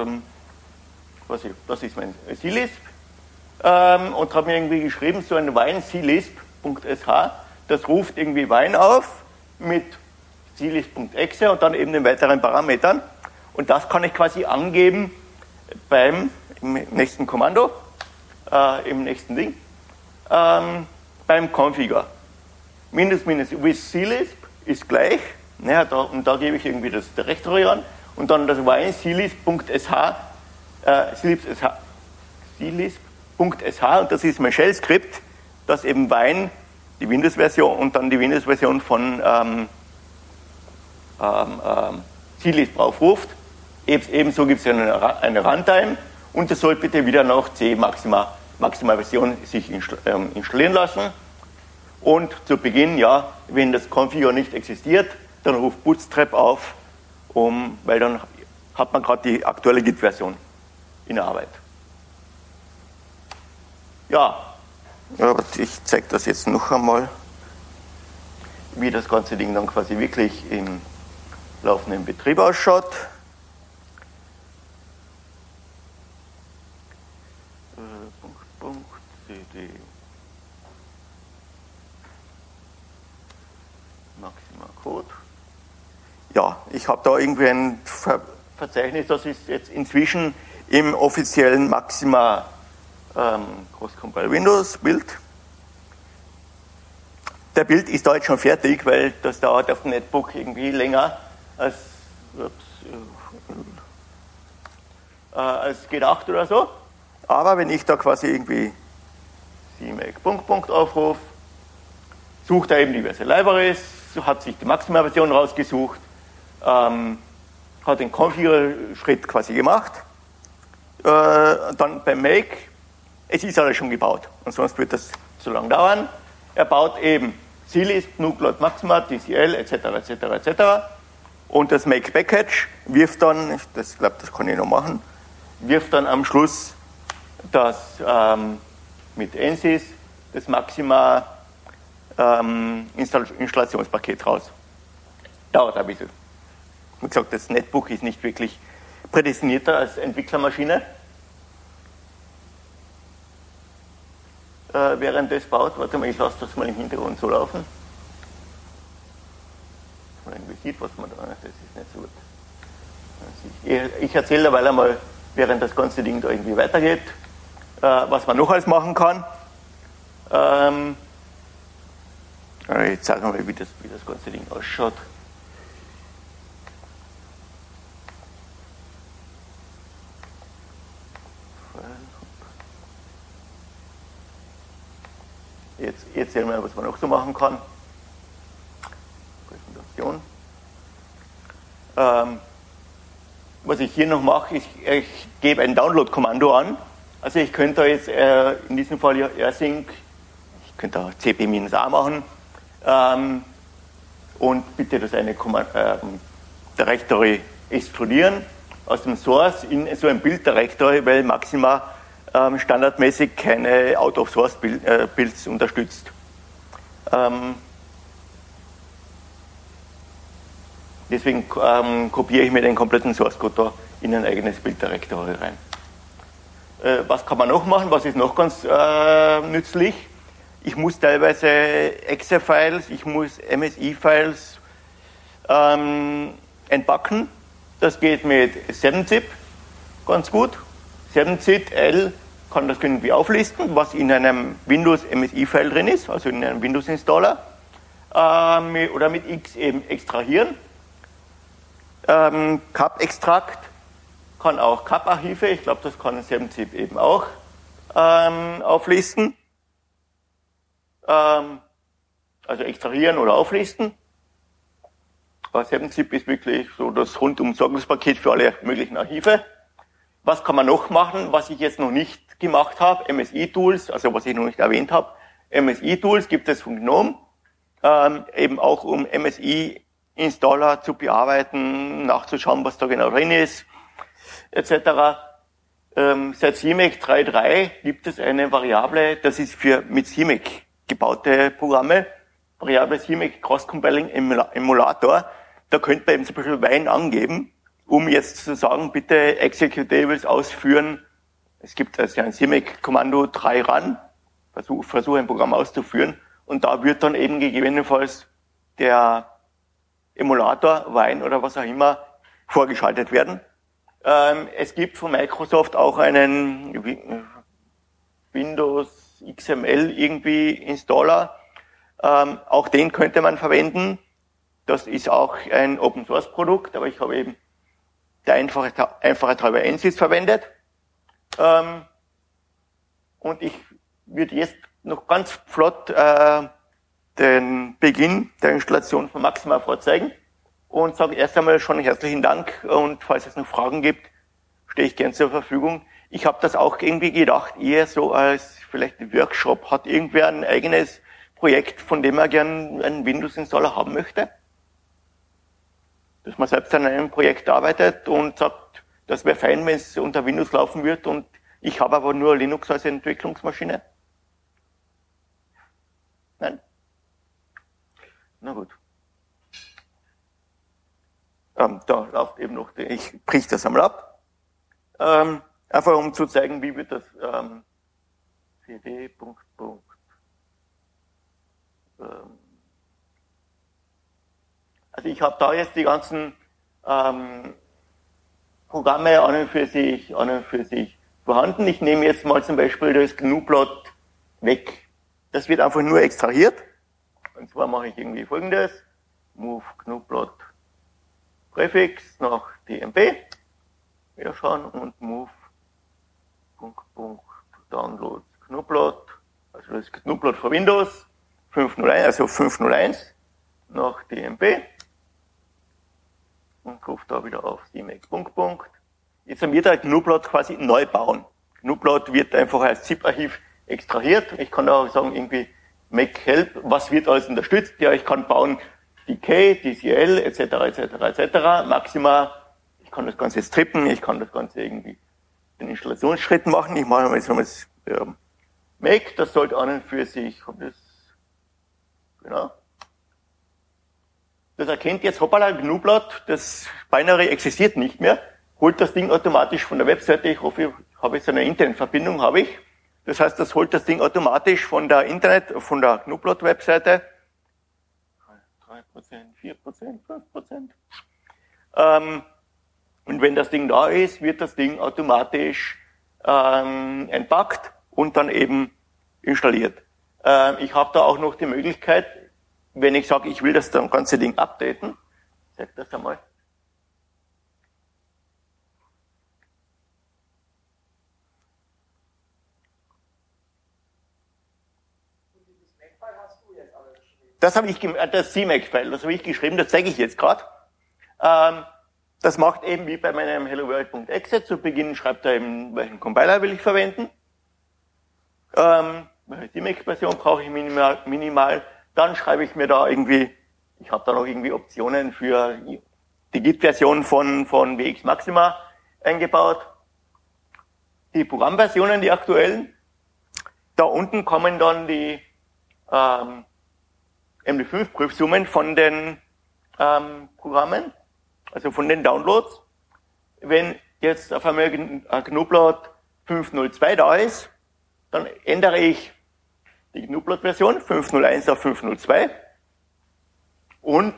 das ist mein CLisp, und habe mir irgendwie geschrieben, so ein Wine CLisp.sh, das ruft irgendwie Wine auf mit CLisp.exe und dann eben den weiteren Parametern. Und das kann ich quasi angeben im nächsten Kommando, im nächsten Ding, beim Configure. Minus with CLisp ist gleich, naja, und da gebe ich irgendwie das Directory an und dann das Wine CLisp.sh, CLisp.sh, und das ist mein Shell-Skript, das eben Wine, die Windows-Version und dann die Windows-Version von CLisp aufruft. Ebenso gibt es eine Runtime und das soll bitte wieder nach C Maximal-Version sich installieren lassen. Und zu Beginn, ja, wenn das Configure nicht existiert, dann ruft Bootstrap auf, weil dann hat man gerade die aktuelle Git-Version in der Arbeit. Ja, ich zeige das jetzt noch einmal, wie das ganze Ding dann quasi wirklich im laufenden Betrieb ausschaut. CD Maxima Code. Ja, ich habe da irgendwie ein Verzeichnis, das ist jetzt inzwischen im offiziellen Maxima Cross-Compile Windows Bild. Der Bild ist da jetzt schon fertig, weil das dauert auf dem Netbook irgendwie länger als gedacht oder so. Aber wenn ich da quasi irgendwie CMake aufrufe, sucht er eben diverse Libraries, hat sich die Maxima-Version rausgesucht, hat den Configure-Schritt quasi gemacht, dann beim Make, es ist alles schon gebaut und sonst wird das so lange dauern. Er baut eben CLisp, Nucload Maxima, TCL etc. Und das Make Package wirft dann, ich glaube, das kann ich noch machen, wirft dann am Schluss das mit ANSYS das Maxima Installationspaket raus. Dauert ein bisschen. Wie gesagt, das Netbook ist nicht wirklich prädestinierter als Entwicklermaschine. Während das baut, warte mal, ich lasse das mal im Hintergrund so laufen. Dass man irgendwie sieht, was man da, das ist nicht so gut. Ich erzähle derweil einmal, während das ganze Ding da irgendwie weitergeht, was man noch alles machen kann. Ich zeige mal, wie das ganze Ding ausschaut. Jetzt sehen wir, was man noch so machen kann. Präsentation. Was ich hier noch mache, ich gebe ein Download-Kommando an. Also ich könnte jetzt in diesem Fall ja rsync, ich könnte auch cp-a machen und bitte das eine Directory extrudieren aus dem Source in so ein Build-Directory, weil Maxima standardmäßig keine Out-of-Source-Builds unterstützt. Deswegen kopiere ich mir den kompletten Source-Code da in ein eigenes Build-Directory rein. Was kann man noch machen? Was ist noch ganz nützlich? Ich muss teilweise Exe-Files, ich muss MSI-Files entpacken. Das geht mit 7-Zip ganz gut. 7-Zip-L kann das irgendwie auflisten, was in einem Windows MSI-File drin ist, also in einem Windows-Installer. Oder mit X eben extrahieren. Cap-Extrakt kann auch Cap-Archive, ich glaube, das kann 7-Zip eben auch auflisten. Also extrahieren oder auflisten. 7-Zip ist wirklich so das Rundum-Sorgungspaket für alle möglichen Archive. Was kann man noch machen, was ich jetzt noch nicht gemacht habe? MSI-Tools, also was ich noch nicht erwähnt habe. MSI-Tools gibt es von GNOME, eben auch um MSI-Installer zu bearbeiten, nachzuschauen, was da genau drin ist, etc. Seit CMake 3.3 gibt es eine Variable, das ist mit CMake gebaute Programme, Variable CMake Cross-Compiling Emulator, da könnte man eben zum Beispiel Wine angeben, um jetzt zu sagen, bitte Executables ausführen. Es gibt also ein CMake-Kommando 3 run, versuche ein Programm auszuführen, und da wird dann eben gegebenenfalls der Emulator, Wine oder was auch immer vorgeschaltet werden. Es gibt von Microsoft auch einen Windows XML irgendwie Installer. Auch den könnte man verwenden. Das ist auch ein Open Source Produkt, aber ich habe eben der Einfachheit halber NSys verwendet. Und ich würde jetzt noch ganz flott den Beginn der Installation von Maxima vorzeigen und sage erst einmal schon herzlichen Dank, und falls es noch Fragen gibt, stehe ich gern zur Verfügung. Ich habe das auch irgendwie gedacht, eher so als vielleicht ein Workshop. Hat irgendwer ein eigenes Projekt, von dem er gern einen Windows-Installer haben möchte? Dass man selbst an einem Projekt arbeitet und sagt, das wäre fein, wenn es unter Windows laufen wird, und ich habe aber nur Linux als Entwicklungsmaschine? Nein? Na gut. Da läuft eben noch, ich brich das einmal ab. Einfach um zu zeigen, wie wird das cd. Also ich habe da jetzt die ganzen Programme an und für sich vorhanden. Ich nehme jetzt mal zum Beispiel das GNU-Plot weg. Das wird einfach nur extrahiert. Und zwar mache ich irgendwie Folgendes: Move GNU-Plot Präfix nach DMP. Wieder schauen, und Move Downloads GNU-Plot, also das GNU-Plot für Windows 501, also 501 nach DMP. Und rufe da wieder auf CMake . Jetzt haben wir da GNU-Plot quasi neu bauen. GNU-Plot wird einfach als ZIP-Archiv extrahiert. Ich kann auch sagen, irgendwie make help, was wird alles unterstützt? Ja, ich kann bauen DK, DCL, etc. Maxima, ich kann das Ganze strippen, ich kann das Ganze irgendwie in Installationsschritten machen. Ich mache mal jetzt make, das sollte an und für sich, genau. Das erkennt jetzt, hoppala, GNU-Plot, das Binary existiert nicht mehr, holt das Ding automatisch von der Webseite. Ich hoffe, ich habe jetzt eine Internetverbindung, habe ich. Das heißt, das holt das Ding automatisch von der GNU-Plot-Webseite. 3%, 4%, 5%. Und wenn das Ding da ist, wird das Ding automatisch entpackt und dann eben installiert. Ich habe da auch noch die Möglichkeit, wenn ich sage, ich will das ganze Ding updaten, sag das einmal. Das habe ich, das CMake-File, das habe ich geschrieben, das zeige ich jetzt gerade. Das macht eben wie bei meinem helloworld.exe. Zu Beginn schreibt er eben, welchen Compiler will ich verwenden. Welche CMake-Version brauche ich minimal. Dann schreibe ich mir da irgendwie, ich habe da noch irgendwie Optionen für die Git-Version von WX Maxima eingebaut. Die Programmversionen, die aktuellen. Da unten kommen dann die MD5-Prüfsummen von den Programmen, also von den Downloads. Wenn jetzt auf einmal GNU-Plot 5.02 da ist, dann ändere ich die GNU-Plot-Version 5.01 auf 5.02 und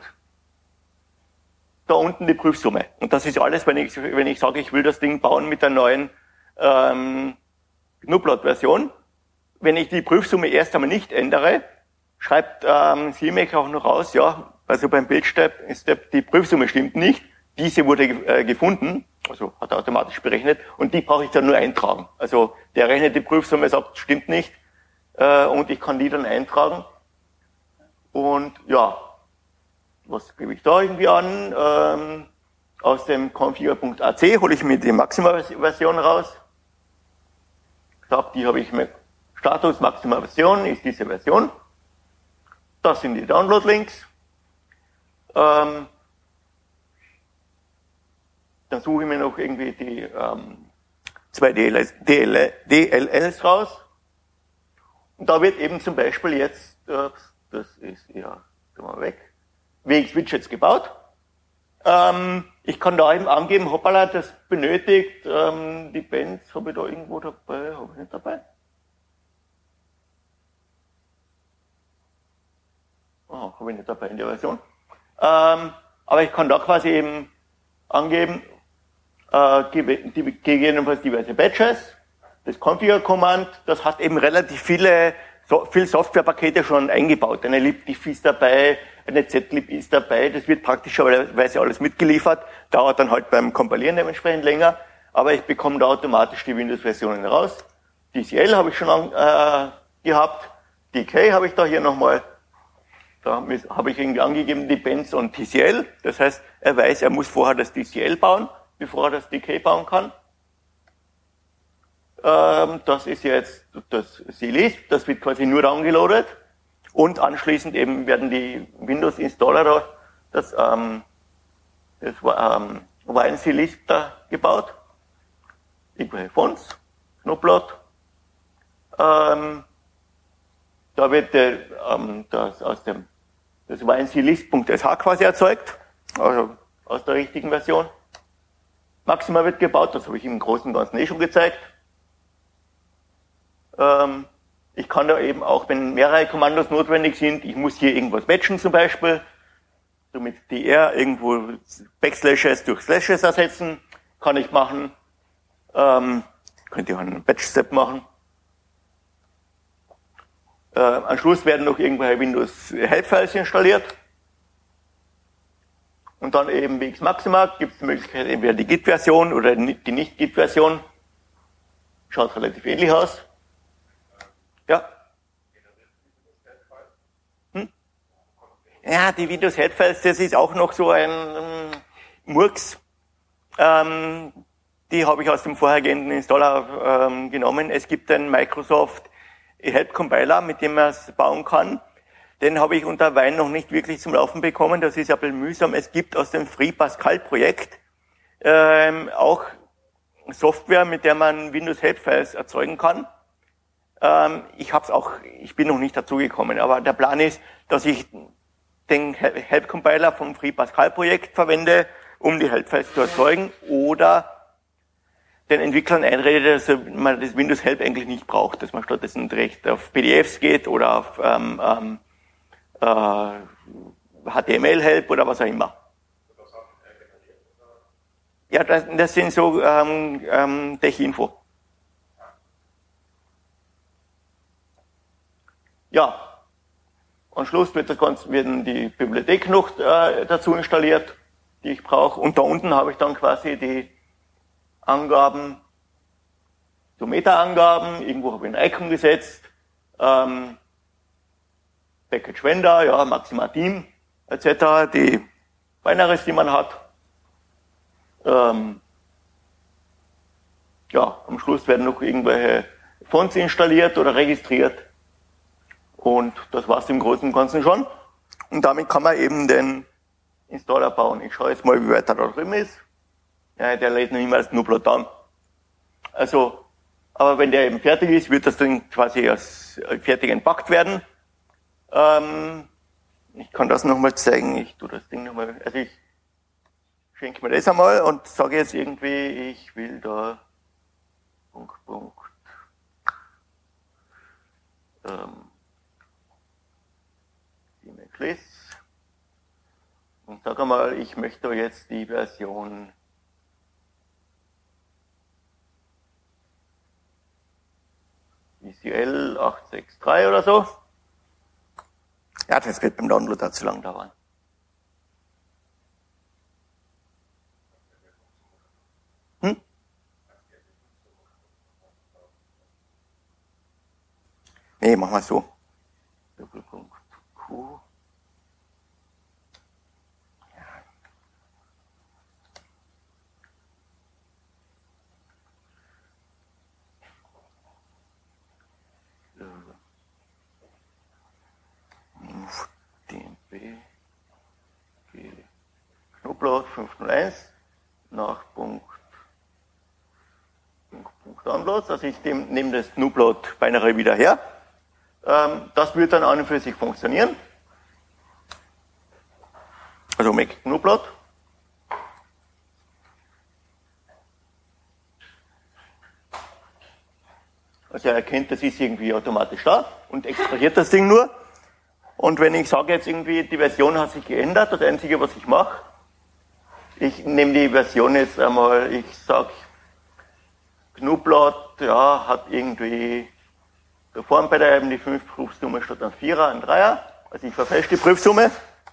da unten die Prüfsumme. Und das ist alles, wenn ich sage, ich will das Ding bauen mit der neuen GNU-Plot-Version. Wenn ich die Prüfsumme erst einmal nicht ändere, schreibt CMake auch noch raus, ja, also beim Build-Step, die Prüfsumme stimmt nicht, diese wurde gefunden, also hat er automatisch berechnet, und die brauche ich dann nur eintragen. Also der rechnet die Prüfsumme, sagt, stimmt nicht, und ich kann die dann eintragen. Und ja, was gebe ich da irgendwie an? Aus dem configure.ac hole ich mir die Maxima-Version raus. Die habe ich mir, Status Maxima-Version ist diese Version. Das sind die Download-Links. Dann suche ich mir noch irgendwie die zwei DLLs raus. Und da wird eben zum Beispiel jetzt, das ist ja, gehen wir weg, WX-Widgets gebaut. Ich kann da eben angeben, hoppala, das benötigt, die Bands habe ich da irgendwo dabei, habe ich nicht dabei. Oh, habe ich nicht dabei in der Version. Aber ich kann da quasi eben angeben, gegebenenfalls diverse Batches, das Configure-Command, das hat eben relativ viel Softwarepakete schon eingebaut. Eine libdiff ist dabei, eine zlib ist dabei, das wird praktischerweise alles mitgeliefert, dauert dann halt beim Kompilieren dementsprechend länger, aber ich bekomme da automatisch die Windows-Versionen raus. DCL habe ich schon gehabt, DK habe ich da hier nochmal, da habe ich irgendwie angegeben, die Bands und TCL, das heißt, er weiß, er muss vorher das DCL bauen, bevor er das DK bauen kann. Das ist jetzt das CLISP, das wird quasi nur downgeloadet und anschließend eben werden die Windows-Installer das WinCLISP da gebaut. Irgendwelche Fonts, Snowplot. Da wird das WinCLISP.sh quasi erzeugt, also aus der richtigen Version. Maxima wird gebaut, das habe ich im Großen und Ganzen schon gezeigt. Ich kann da eben auch, wenn mehrere Kommandos notwendig sind, ich muss hier irgendwas matchen zum Beispiel, so mit dr irgendwo Backslashes durch Slashes ersetzen, kann ich machen. Könnte ich auch einen Batch-Step machen. Am Schluss werden noch irgendwelche Windows-Help-Files installiert. Und dann eben WX Maxima gibt es die Möglichkeit, entweder die Git-Version oder die Nicht-Git-Version. Schaut relativ ähnlich aus. Ja. Ja, die Windows-Help-Files, das ist auch noch so ein Murks. Die habe ich aus dem vorhergehenden Installer genommen. Es gibt einen Microsoft Help Compiler, mit dem man es bauen kann. Den habe ich unter Wine noch nicht wirklich zum Laufen bekommen. Das ist ein bisschen mühsam. Es gibt aus dem Free Pascal Projekt auch Software, mit der man Windows Help Files erzeugen kann. Ich bin noch nicht dazu gekommen, aber der Plan ist, dass ich den Help Compiler vom Free Pascal Projekt verwende, um die Help Files zu erzeugen, oder den Entwicklern einrede, dass man das Windows Help eigentlich nicht braucht, dass man stattdessen direkt auf PDFs geht oder auf HTML Help oder was auch immer. Ja, das sind so Tech-Info. Ja, am Schluss werden die Bibliothek noch dazu installiert, die ich brauche. Und da unten habe ich dann quasi die Angaben, so Meta-Angaben, irgendwo habe ich ein Icon gesetzt, Package Vendor, ja, Maxima Team, etc., die Binaries, die man hat. Ja, am Schluss werden noch irgendwelche Fonts installiert oder registriert. Und das war's im Großen und Ganzen schon. Und damit kann man eben den Installer bauen. Ich schaue jetzt mal, wie weit er da drüben ist. Ja, der lädt noch immer als Snowplot down. Also, aber wenn der eben fertig ist, wird das dann quasi als fertig entpackt werden. Ich kann das nochmal zeigen. Ich tue das Ding nochmal, also ich schenke mir das einmal und sage jetzt irgendwie, ich will da Punkt. Und sage mal, ich möchte jetzt die Version VCL 863 oder so. Ja, das wird beim Download da zu lang dauern. Nee, machen wir so. Doppelpunkt Q. DMP Knoblauch 501 nach Punkt Downloads. Also ich nehme das Knoblauch Binary wieder her Das wird dann an und für sich funktionieren. Also Mac GNU-Plot. Also er erkennt, das ist irgendwie automatisch da und extrahiert das Ding nur. Und wenn ich sage jetzt irgendwie, die Version hat sich geändert, das Einzige, was ich mache, ich nehme die Version jetzt einmal, ich sage, GNU-Plot, ja, hat irgendwie da vorne bei der die 5 Prüfsumme statt ein 4er, ein 3er. Also ich verfälsche die Prüfsumme.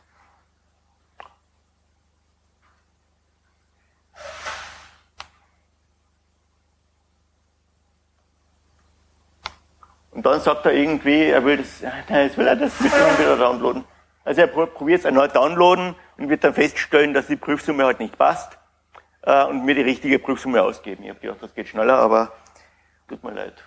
Und dann sagt er irgendwie, er will das, nein, jetzt will er das wieder downloaden. Also er probiert es erneut downloaden und wird dann feststellen, dass die Prüfsumme halt nicht passt und mir die richtige Prüfsumme ausgeben. Ich habe gedacht, das geht schneller, aber tut mir leid.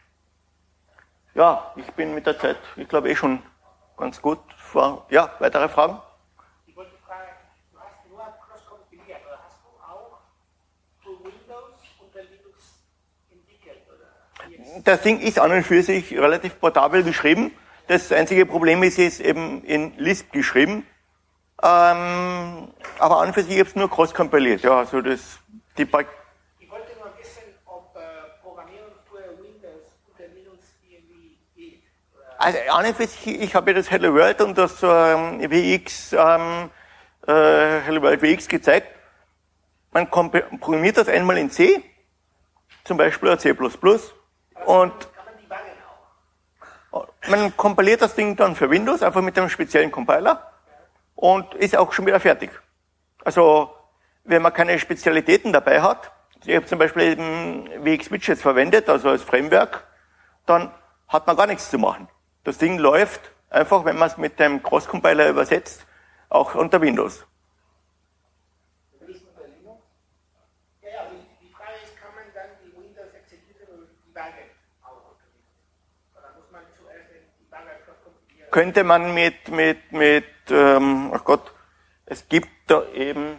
Ja, ich bin mit der Zeit, ich glaube schon ganz gut. Ja, weitere Fragen? Ich wollte fragen, du hast nur cross-kompiliert, oder hast du auch für Windows unter Linux entwickelt? Oder? Das Ding ist an und für sich relativ portabel geschrieben. Das einzige Problem ist, es ist eben in Lisp geschrieben. Aber an und für sich habe ich es nur cross-kompiliert. Ja, also das, ich wollte nur wissen, ob Programmieren für Windows unter Linux irgendwie geht. Also an und für sich, ich habe ja das Hello World und das WX, Hello World WX gezeigt. Man programmiert das einmal in C, zum Beispiel oder C++. Und kann man debuggen auch? man kompiliert das Ding dann für Windows, einfach mit einem speziellen Compiler und ist auch schon wieder fertig. Also, wenn man keine Spezialitäten dabei hat, ich habe zum Beispiel eben WX-Widgets verwendet, also als Framework, dann hat man gar nichts zu machen. Das Ding läuft einfach, wenn man es mit dem Cross-Compiler übersetzt, auch unter Windows. Ja, also die Frage ist, kann man dann die Windows Executable debuggen auch unter Linux? Oder muss man zuerst den Debugger cross-kompilieren? Könnte man ach Gott, es gibt da eben,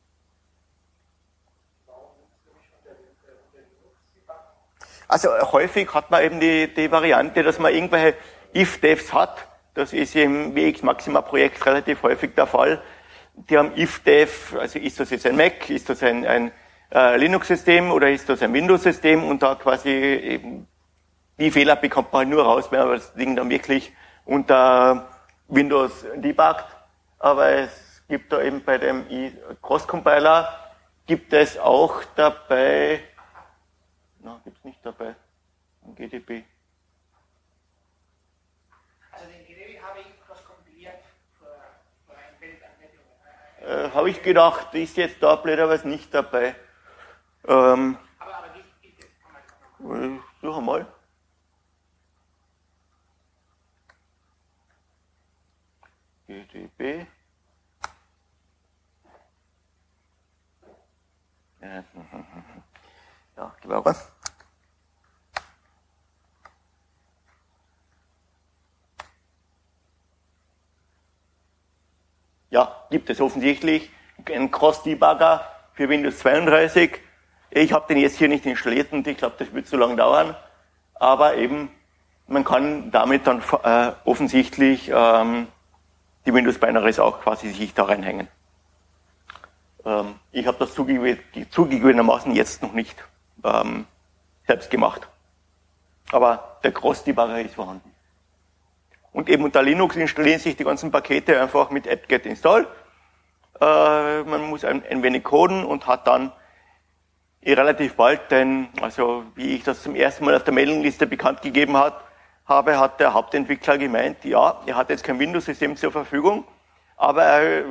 also häufig hat man eben die Variante, dass man irgendwelche if-devs hat. Das ist im WX Maxima Projekt relativ häufig der Fall. Die haben if-dev, also ist das jetzt ein Mac, ist das ein Linux-System oder ist das ein Windows-System und da quasi eben die Fehler bekommt man halt nur raus, wenn man das Ding dann wirklich unter Windows debuggt. Aber es gibt da eben bei dem Cross-Compiler gibt es auch dabei, gibt es nicht dabei, im GDB. Also den GDB habe ich cross-kompiliert für Embedded-Anwendungen. Habe ich gedacht, ist jetzt da blöderweise nicht dabei. Aber gibt es, kann man. Suche mal. GDB. Ja, gib auch was. Ja, gibt es offensichtlich einen Cross-Debugger für Windows 32. Ich habe den jetzt hier nicht installiert und ich glaube, das wird zu lange dauern. Aber eben, man kann damit dann offensichtlich die Windows-Binaries auch quasi sich da reinhängen. Ich habe das zugegebenermaßen jetzt noch nicht selbst gemacht. Aber der Cross-Debugger ist vorhanden. Und eben unter Linux installieren sich die ganzen Pakete einfach mit apt-get install. Man muss ein wenig coden und hat dann relativ bald also wie ich das zum ersten Mal auf der Mailingliste bekannt gegeben habe, hat der Hauptentwickler gemeint, ja, er hat jetzt kein Windows-System zur Verfügung, aber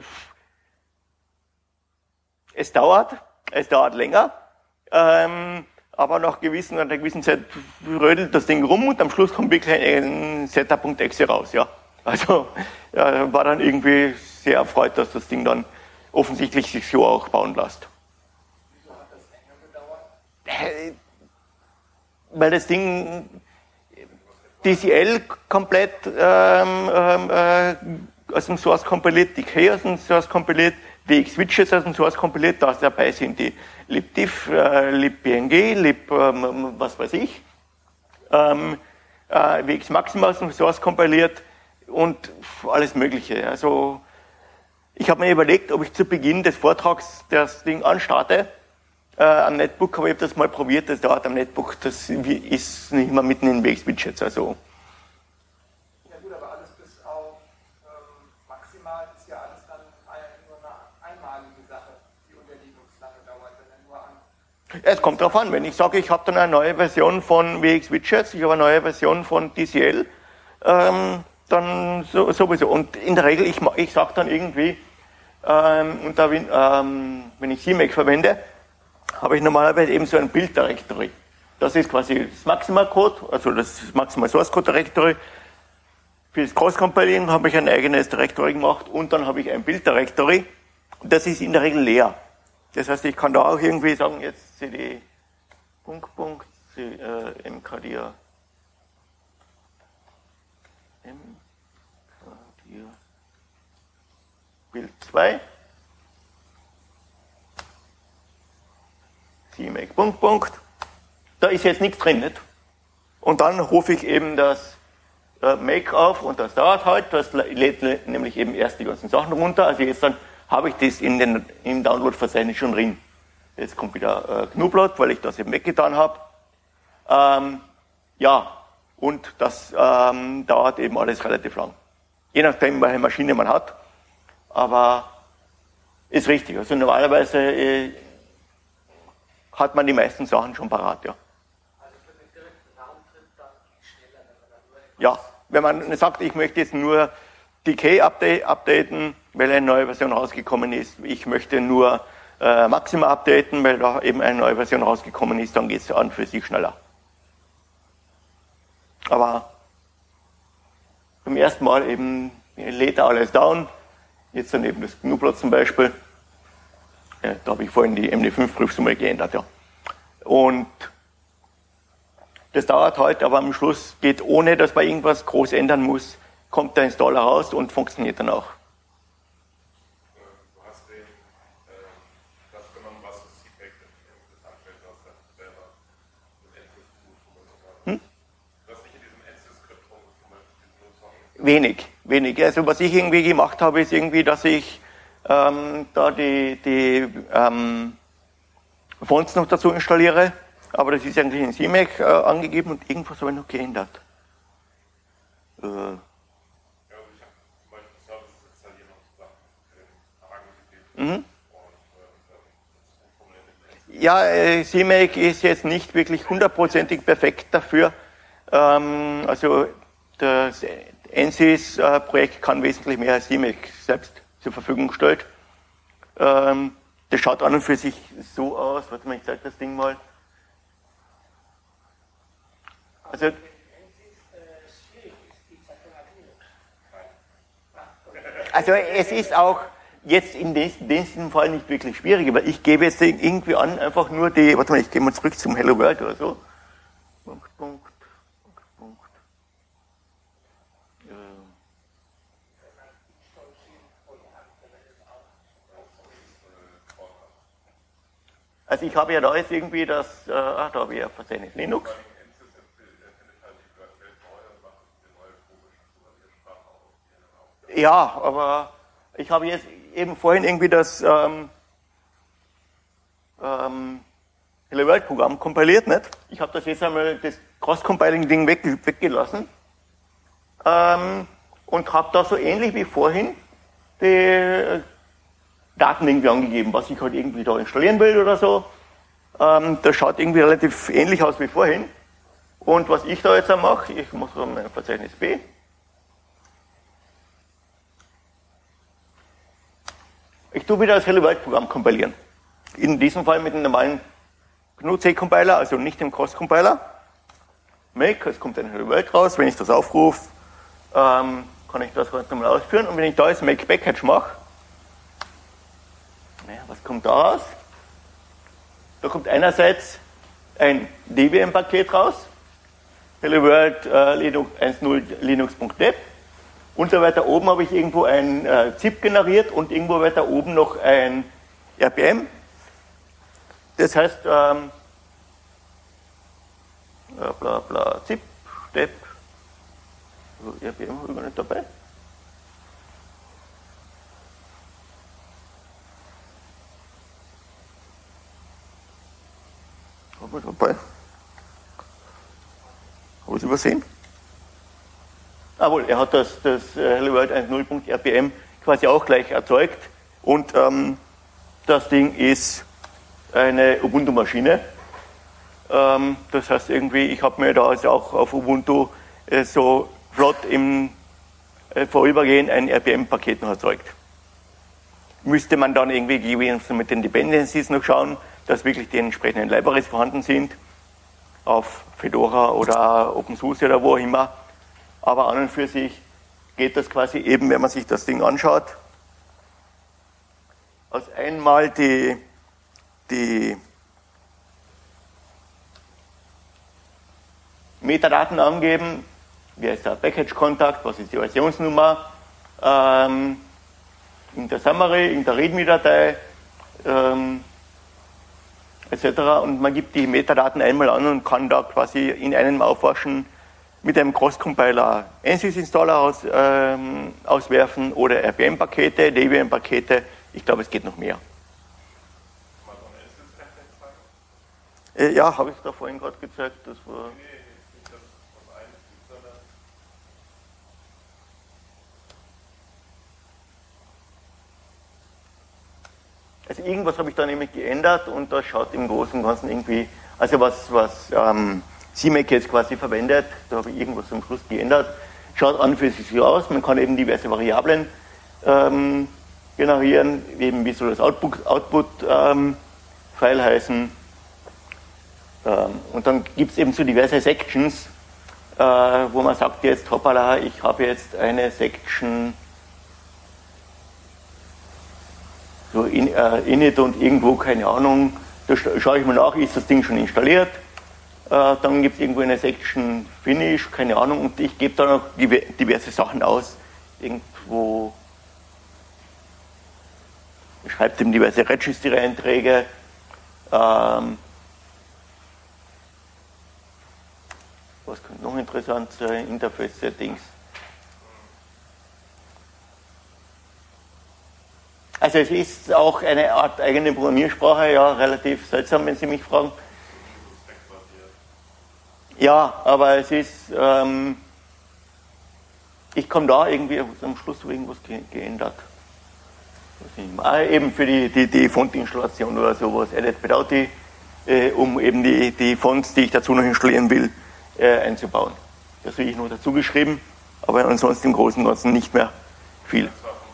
es dauert länger, aber nach einer gewissen Zeit rödelt das Ding rum und am Schluss kommt wirklich ein Setup.exe raus, ja. Also war dann irgendwie sehr erfreut, dass das Ding dann offensichtlich sich so auch bauen lässt. Wieso hat das länger gedauert? Weil das Ding DCL komplett aus dem Source kompiliert, Decay aus dem Source kompiliert, WX-Widgets aus dem Source kompiliert, da dabei sind die libdiff, libbng, was weiß ich. WX Maxima aus dem Source kompiliert und alles Mögliche. Also ich habe mir überlegt, ob ich zu Beginn des Vortrags das Ding anstarte. Am Netbook habe ich das mal probiert, das dauert am Netbook, das ist nicht mehr mitten in WX-Widgets. Also. Ja gut, aber alles bis auf maximal ist ja alles dann nur eine einmalige Sache, die unter Linux lange dauert, wenn er nur an. Es kommt darauf an, wenn ich sage, ich habe dann eine neue Version von WX-Widgets, ich habe eine neue Version von TCL, dann sowieso. Und in der Regel, ich sage dann irgendwie, wenn ich CMake verwende, habe ich normalerweise eben so ein Build Directory. Das ist quasi das Maxima Code, also das Maxima Source Code Directory. Für das Cross-Compilieren habe ich ein eigenes Directory gemacht und dann habe ich ein Build Directory. Das ist in der Regel leer. Das heißt, ich kann da auch irgendwie sagen, jetzt cd mkdir Build 2 CMake ... Da ist jetzt nichts drin, nicht? Und dann rufe ich eben das Make auf und das dauert halt, das lädt nämlich eben erst die ganzen Sachen runter. Also jetzt dann habe ich das im Download-Verzeichnis schon drin. Jetzt kommt wieder GNU-Plot, weil ich das eben weggetan habe. Ja, und das dauert eben alles relativ lang. Je nachdem, welche Maschine man hat. Aber ist richtig. Also normalerweise hat man die meisten Sachen schon parat, ja. Also für den direkten Roundtrip dann schneller, wenn man dann nur. Ja, wenn man sagt, ich möchte jetzt nur Decay updaten, weil eine neue Version rausgekommen ist, ich möchte nur Maxima updaten, weil da eben eine neue Version rausgekommen ist, dann geht es an für sich schneller. Aber beim ersten Mal eben lädt er alles down, jetzt dann eben das GNU-Plot zum Beispiel. Da habe ich vorhin die MD5-Prüfsumme geändert, ja. Und das dauert halt, aber am Schluss geht, ohne dass man irgendwas groß ändern muss, kommt der Installer raus und funktioniert dann auch. Du hast das genommen, was das CPAC anstellt, was er selber mit Ansys tut. Du hast nicht in diesem Ansys-Skript rumgefummelt, Wenig. Also was ich irgendwie gemacht habe, ist irgendwie, dass ich da die Fonts noch dazu installiere, aber das ist eigentlich in CMake angegeben und irgendwas habe ich noch geändert. Ja, also ich habe zum Beispiel Services installiert und Sachen und Ja, CMake ist jetzt nicht wirklich hundertprozentig perfekt dafür. Also das Ansys-Projekt kann wesentlich mehr als CMake selbst zur Verfügung stellt. Das schaut an und für sich so aus. Warte mal, ich zeige das Ding mal. Also, es ist auch jetzt in diesem Fall nicht wirklich schwierig, aber ich gebe jetzt irgendwie an, einfach nur die, warte mal, ich gehe mal zurück zum Hello World oder so. Punkt. Also ich habe ja da jetzt irgendwie das, da habe ich ja Verzeichnis Linux. Ja, aber ich habe jetzt eben vorhin irgendwie das Hello World Programm kompiliert, nicht? Ich habe das jetzt einmal, das Cross-Compiling-Ding weggelassen und habe da so ähnlich wie vorhin die Daten irgendwie angegeben, was ich halt irgendwie da installieren will oder so. Das schaut irgendwie relativ ähnlich aus wie vorhin. Und was ich da jetzt auch mache, ich mache mein Verzeichnis B. Ich tue wieder das Hello World Programm kompilieren. In diesem Fall mit einem normalen GNU-C-Compiler, also nicht dem Cross-Compiler. Make, es kommt ein Hello World raus. Wenn ich das aufrufe, kann ich das ganz normal ausführen. Und wenn ich da jetzt Make Package mache, was kommt da raus? Da kommt einerseits ein DWM-Paket raus, Hello World Linux 1.0 Linux.deb, und so weiter oben habe ich irgendwo ein ZIP generiert und irgendwo weiter oben noch ein RPM. Das heißt, bla bla ZIP, deb, Also RPM habe ich gar nicht dabei. Habe ich dabei. Habe ich es übersehen? Jawohl, er hat das Hello World 1.0.rpm quasi auch gleich erzeugt und das Ding ist eine Ubuntu-Maschine. Das heißt irgendwie, ich habe mir da also auch auf Ubuntu so flott im Vorübergehen ein RPM-Paket noch erzeugt. Müsste man dann irgendwie jeweils mit den Dependencies noch schauen, dass wirklich die entsprechenden Libraries vorhanden sind, auf Fedora oder OpenSUSE oder wo auch immer. Aber an und für sich geht das quasi eben, wenn man sich das Ding anschaut, als einmal die Metadaten angeben, wie heißt der Package-Kontakt, was ist die Versionsnummer, in der Summary, in der README-Datei, etc. Und man gibt die Metadaten einmal an und kann da quasi in einem Aufwaschen mit einem Cross-Compiler ANSYS-Installer auswerfen oder RPM-Pakete, Debian-Pakete. Ich glaube, es geht noch mehr. Ja, habe ich da vorhin gerade gezeigt. Das war also irgendwas habe ich da nämlich geändert und das schaut im Großen und Ganzen irgendwie, also was CMake jetzt quasi verwendet, da habe ich irgendwas zum Schluss geändert, schaut an für sich so aus, man kann eben diverse Variablen generieren, eben wie soll das Output-File heißen, und dann gibt es eben so diverse Sections, wo man sagt jetzt, hoppala, ich habe jetzt eine Section so init und irgendwo, keine Ahnung, da schaue ich mal nach, ist das Ding schon installiert, dann gibt es irgendwo eine Section Finish, keine Ahnung, und ich gebe da noch diverse Sachen aus, irgendwo schreibt eben diverse Registry-Einträge, was könnte noch interessant sein, Interface-Settings. Also es ist auch eine Art eigene Programmiersprache, ja, relativ seltsam, wenn Sie mich fragen. Ja, aber es ist, ich komme da irgendwie, am Schluss habe ich irgendwas geändert. Eben für die Font-Installation oder sowas, Edit Without, um eben die Fonts, die ich dazu noch installieren will, einzubauen. Das habe ich noch dazu geschrieben, aber ansonsten im Großen und Ganzen nicht mehr viel.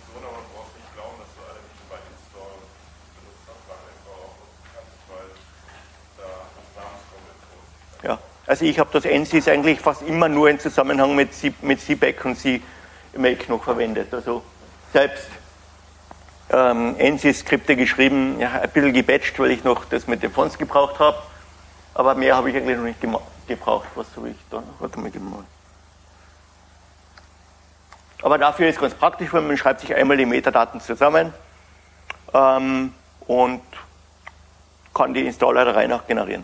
Ja, also ich habe das ANSYS eigentlich fast immer nur in Zusammenhang mit CPAC und CMake noch verwendet. Also selbst ANSYS-Skripte geschrieben, ja, ein bisschen gebatcht, weil ich noch das mit den Fonts gebraucht habe. Aber mehr habe ich eigentlich noch nicht gebraucht. Was habe ich da noch? Warte mal gemacht. Aber dafür ist es ganz praktisch, weil man schreibt sich einmal die Metadaten zusammen und kann die Installer der Reihe nach generieren.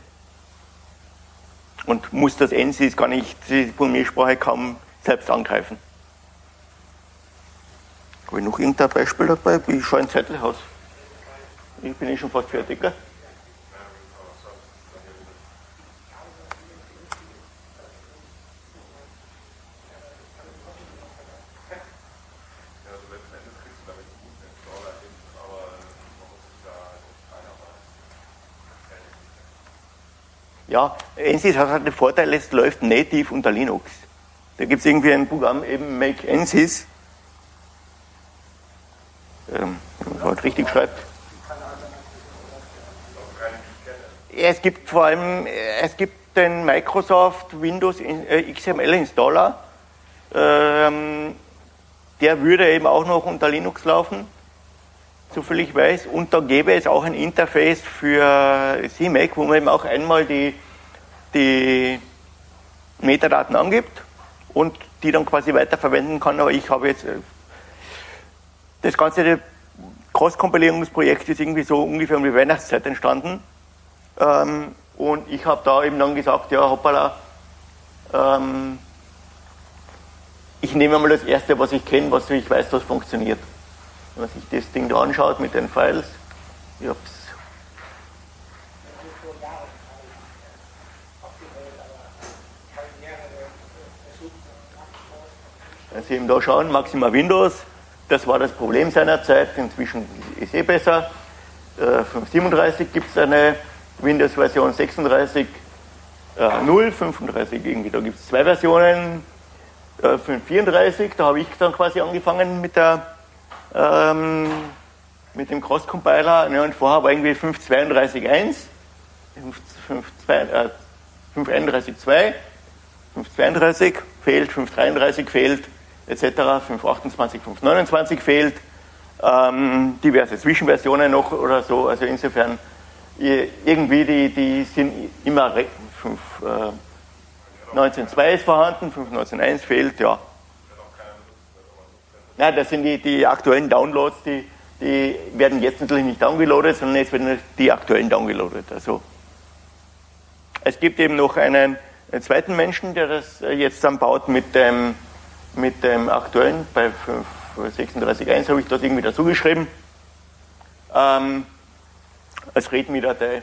Und muss das ANSYS gar nicht, die Programmiersprache kaum selbst angreifen. Habe ich noch irgendein Beispiel dabei? Wie schaut ein Zettel aus? Ich bin schon fast fertig, gell? Ja, ANSYS hat halt den Vorteil, es läuft native unter Linux. Da gibt es irgendwie ein Programm, eben Make ANSYS, wenn man halt richtig schreibt. Es gibt vor allem, es gibt den Microsoft Windows XML Installer, der würde eben auch noch unter Linux laufen, soviel ich weiß, und da gäbe es auch ein Interface für CMake, wo man eben auch einmal die Metadaten angibt und die dann quasi weiterverwenden kann, aber ich habe jetzt das ganze Cross-Kompilierungsprojekt ist irgendwie so ungefähr um die Weihnachtszeit entstanden, und ich habe da eben dann gesagt, ja hoppala, ich nehme mal das erste, was ich kenne, was ich weiß, was funktioniert. Wenn man sich das Ding da anschaut mit den Files, ich hab's. Wenn Sie eben da schauen, Maxima Windows, das war das Problem seiner Zeit, inzwischen ist besser. 5.37 gibt es eine Windows-Version, 36.0, 35 irgendwie, da gibt es zwei Versionen, 5.34, da habe ich dann quasi angefangen mit dem Cross-Compiler, ne, und vorher war irgendwie 5.32.1, 5.31.2, 5.32 fehlt, 5.33 fehlt, etc., 5.28, 5.29 fehlt, diverse Zwischenversionen noch oder so, also insofern irgendwie die sind immer 5.19.2 ist vorhanden, 5.19.1 fehlt, ja. Ja, das sind die aktuellen Downloads, die werden jetzt natürlich nicht downgeloadet, sondern jetzt werden die aktuellen downgeloadet. Also es gibt eben noch einen zweiten Menschen, der das jetzt dann baut mit dem aktuellen, bei 5.36.1 habe ich das irgendwie dazu geschrieben. Als Readme-Datei.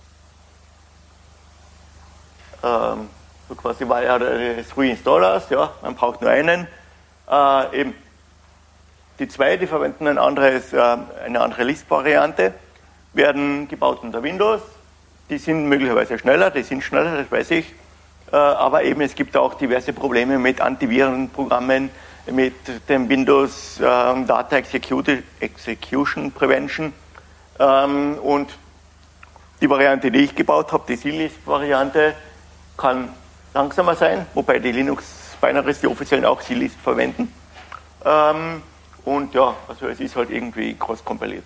So quasi war ja des Reinstallers, ja, man braucht nur einen. Eben die zwei, die verwenden eine andere Lisp-Variante, werden gebaut unter Windows. Die sind möglicherweise schneller, das weiß ich. Aber eben es gibt auch diverse Probleme mit Antivirenprogrammen, mit dem Windows Data Execution Prevention. Und die Variante, die ich gebaut habe, die CLISP-Variante, kann langsamer sein, wobei die Linux-Binaries, die offiziellen auch CLISP verwenden. Und ja, also es ist halt irgendwie cross-kompiliert.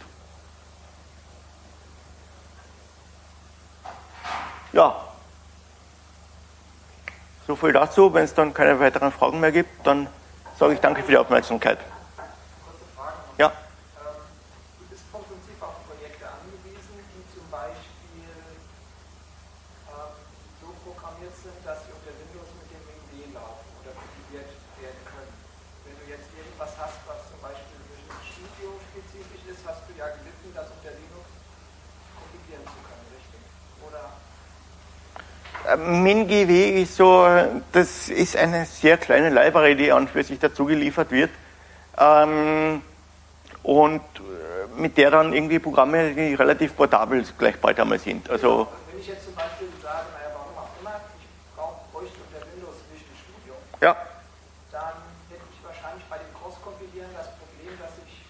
Ja, so viel dazu. Wenn es dann keine weiteren Fragen mehr gibt, dann sage ich danke für die Aufmerksamkeit. Kurze Frage noch. Ja. Du bist vom Prinzip auf Projekte angewiesen, die zum Beispiel so programmiert sind, dass sie unter Windows mit dem WinD laufen oder kompiliert werden können. Wenn du jetzt irgendwas hast, was zum Beispiel Visual Studio spezifisch ist, hast du ja gelitten, das unter Linux kompilieren zu können, richtig? Oder? MinGW ist so, das ist eine sehr kleine Library, die an für sich dazu geliefert wird. Und mit der dann irgendwie Programme, die relativ portabel gleich bald einmal sind. Also Wenn ich jetzt zum Beispiel sage, naja, warum auch immer, ich bräuchte unter Windows Visual Studio, ja, dann hätte ich wahrscheinlich bei dem Cross-Kompilieren das Problem, dass ich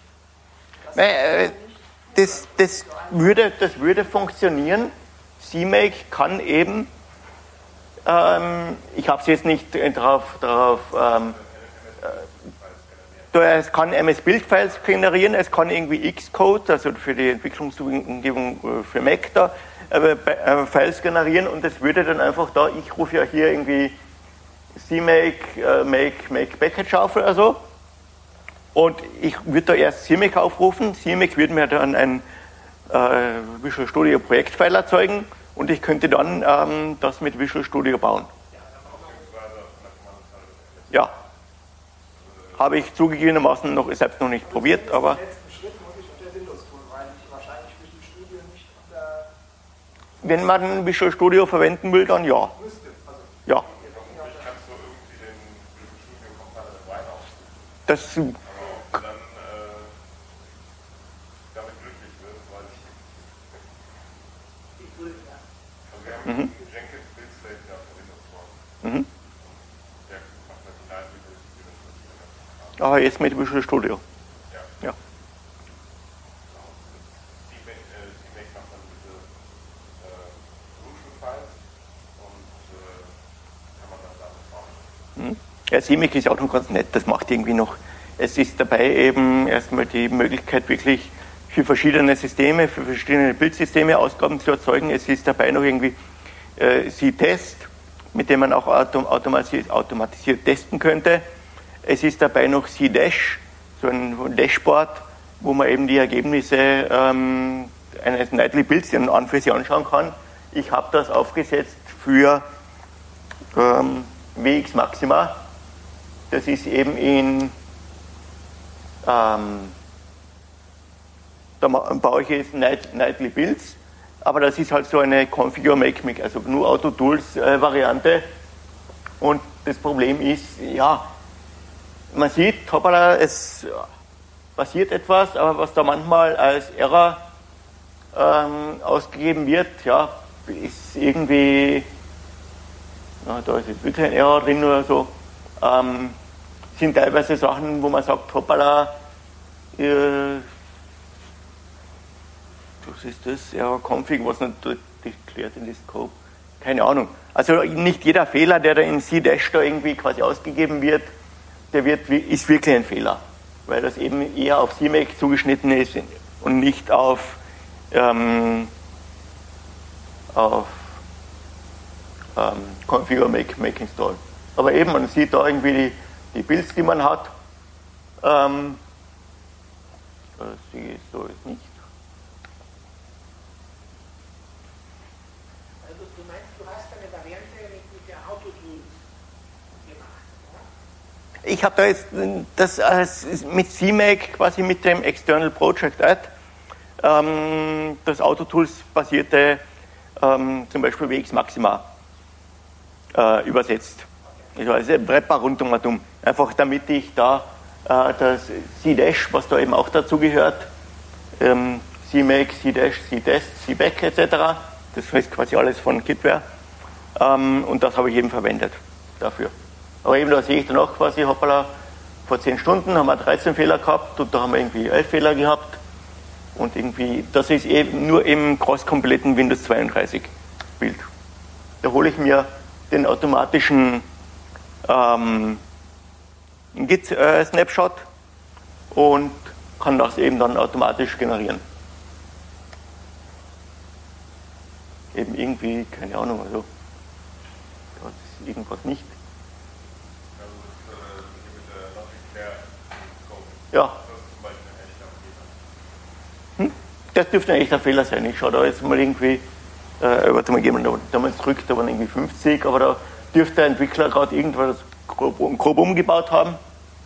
das würde funktionieren. CMake kann eben, ich habe es jetzt nicht es kann MS-Build-Files generieren, es kann irgendwie Xcode, also für die Entwicklungsumgebung für Mac da, Files generieren und das würde dann einfach da, ich rufe ja hier irgendwie CMake, make Package auf oder so und ich würde da erst CMake aufrufen, CMake würde mir dann ein Visual Studio Projektfile erzeugen und ich könnte dann das mit Visual Studio bauen. Ja. Habe ich zugegebenermaßen selbst noch nicht probiert, aber... Den letzten Schritt muss ich unter Windows tun, weil ich wahrscheinlich Visual Studio nicht unter... Wenn man Visual Studio verwenden will, dann ja. Müsste, also... Ja. Vermutlich kannst du irgendwie den Visual Studio Compiler dabei aufrufen. Das, Aber ob du dann damit glücklich wirst, weiß ich nicht. Also wir haben Jenkins Build Slate ja für Windows Phone. Der macht das hinein mit dem aber jetzt mit Visual Studio. Ja. CMake macht dann diese Solution-Files und kann man dann damit bauen. Ja, CMake ist auch noch ganz nett, das macht irgendwie noch, es ist dabei eben erstmal die Möglichkeit wirklich für verschiedene Systeme, für verschiedene Bildsysteme Ausgaben zu erzeugen. Es ist dabei noch irgendwie C-Test, mit dem man auch automatisiert testen könnte. Es ist dabei noch C-Dash, so ein Dashboard, wo man eben die Ergebnisse eines Nightly Builds an für sich anschauen kann. Ich habe das aufgesetzt für WX Maxima. das ist eben da baue ich jetzt Nightly Builds, aber das ist halt so eine Configure Make Me, also GNU Auto Tools Variante. Und das Problem ist, ja, man sieht, hoppala, es passiert etwas, aber was da manchmal als Error ausgegeben wird, ja, ist irgendwie, na, da ist jetzt wieder ein Error drin oder so, sind teilweise Sachen, wo man sagt, hoppala, was ist das? Error-Config, was nicht declared in the scope. Keine Ahnung. Also nicht jeder Fehler, der da in C-Dash da irgendwie quasi ausgegeben wird, ist wirklich ein Fehler. Weil das eben eher auf CMake zugeschnitten ist und nicht auf Configure Make Install. Aber eben, man sieht da irgendwie die Builds, die man hat. Das sehe ich so jetzt nicht. Also du meinst, du hast eine Variante mit der Autotools gemacht, oder? Ich habe da jetzt das mit CMake quasi mit dem External Project Add das Autotools basierte zum Beispiel WX Maxima übersetzt. Also Wrapper rund um und um. Einfach damit ich da das C-Dash, was da eben auch dazu gehört, CMake, C-Dash, C-Test, C-Back etc. Das ist quasi alles von Kitware. Und das habe ich eben verwendet dafür. Aber eben da sehe ich dann auch quasi, hoppala, vor 10 Stunden haben wir 13 Fehler gehabt und da haben wir irgendwie 11 Fehler gehabt. Und irgendwie, das ist eben nur im cross-kompletten Windows 32 Bild. Da hole ich mir den automatischen Git-Snapshot und kann das eben dann automatisch generieren. Eben irgendwie, keine Ahnung, also da ist irgendwas nicht. Also das mit der Logic Code. Ja. Das ist zum Beispiel ein echter Fehler. Das dürfte ein echter Fehler sein. Ich schaue da jetzt mal irgendwie, warte mal, gehen wir da mal zurück, da waren irgendwie 50, aber da dürfte der Entwickler gerade irgendwas grob umgebaut haben.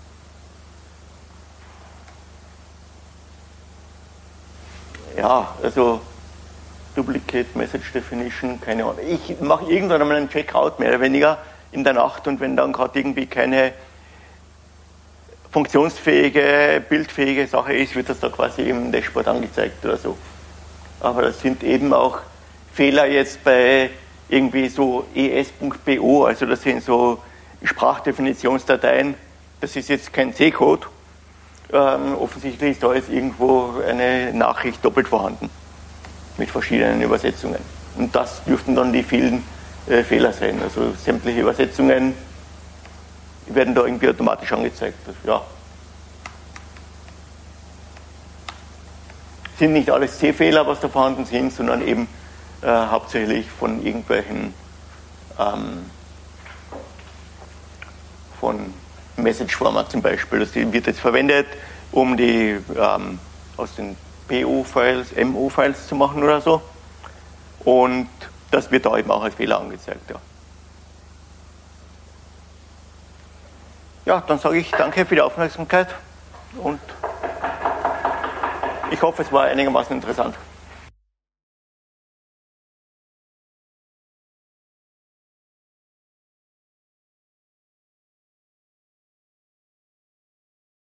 Ja, also Duplicate Message Definition, keine Ahnung. Ich mache irgendwann einmal einen Checkout, mehr oder weniger, in der Nacht und wenn dann gerade irgendwie keine funktionsfähige, bildfähige Sache ist, wird das da quasi im Dashboard angezeigt oder so. Aber das sind eben auch Fehler jetzt bei irgendwie so es.bo, also das sind so Sprachdefinitionsdateien, das ist jetzt kein C-Code. Offensichtlich ist da jetzt irgendwo eine Nachricht doppelt vorhanden mit verschiedenen Übersetzungen. Und das dürften dann die vielen Fehler sein. Also sämtliche Übersetzungen werden da irgendwie automatisch angezeigt. Ja. Sind nicht alles C-Fehler, was da vorhanden sind, sondern eben hauptsächlich von irgendwelchen von Message-Format zum Beispiel. Das wird jetzt verwendet, um die aus den PO-Files MO-Files zu machen oder so. Und das wird da eben auch als Fehler angezeigt. Ja, ja, dann sage ich danke für die Aufmerksamkeit und ich hoffe, es war einigermaßen interessant.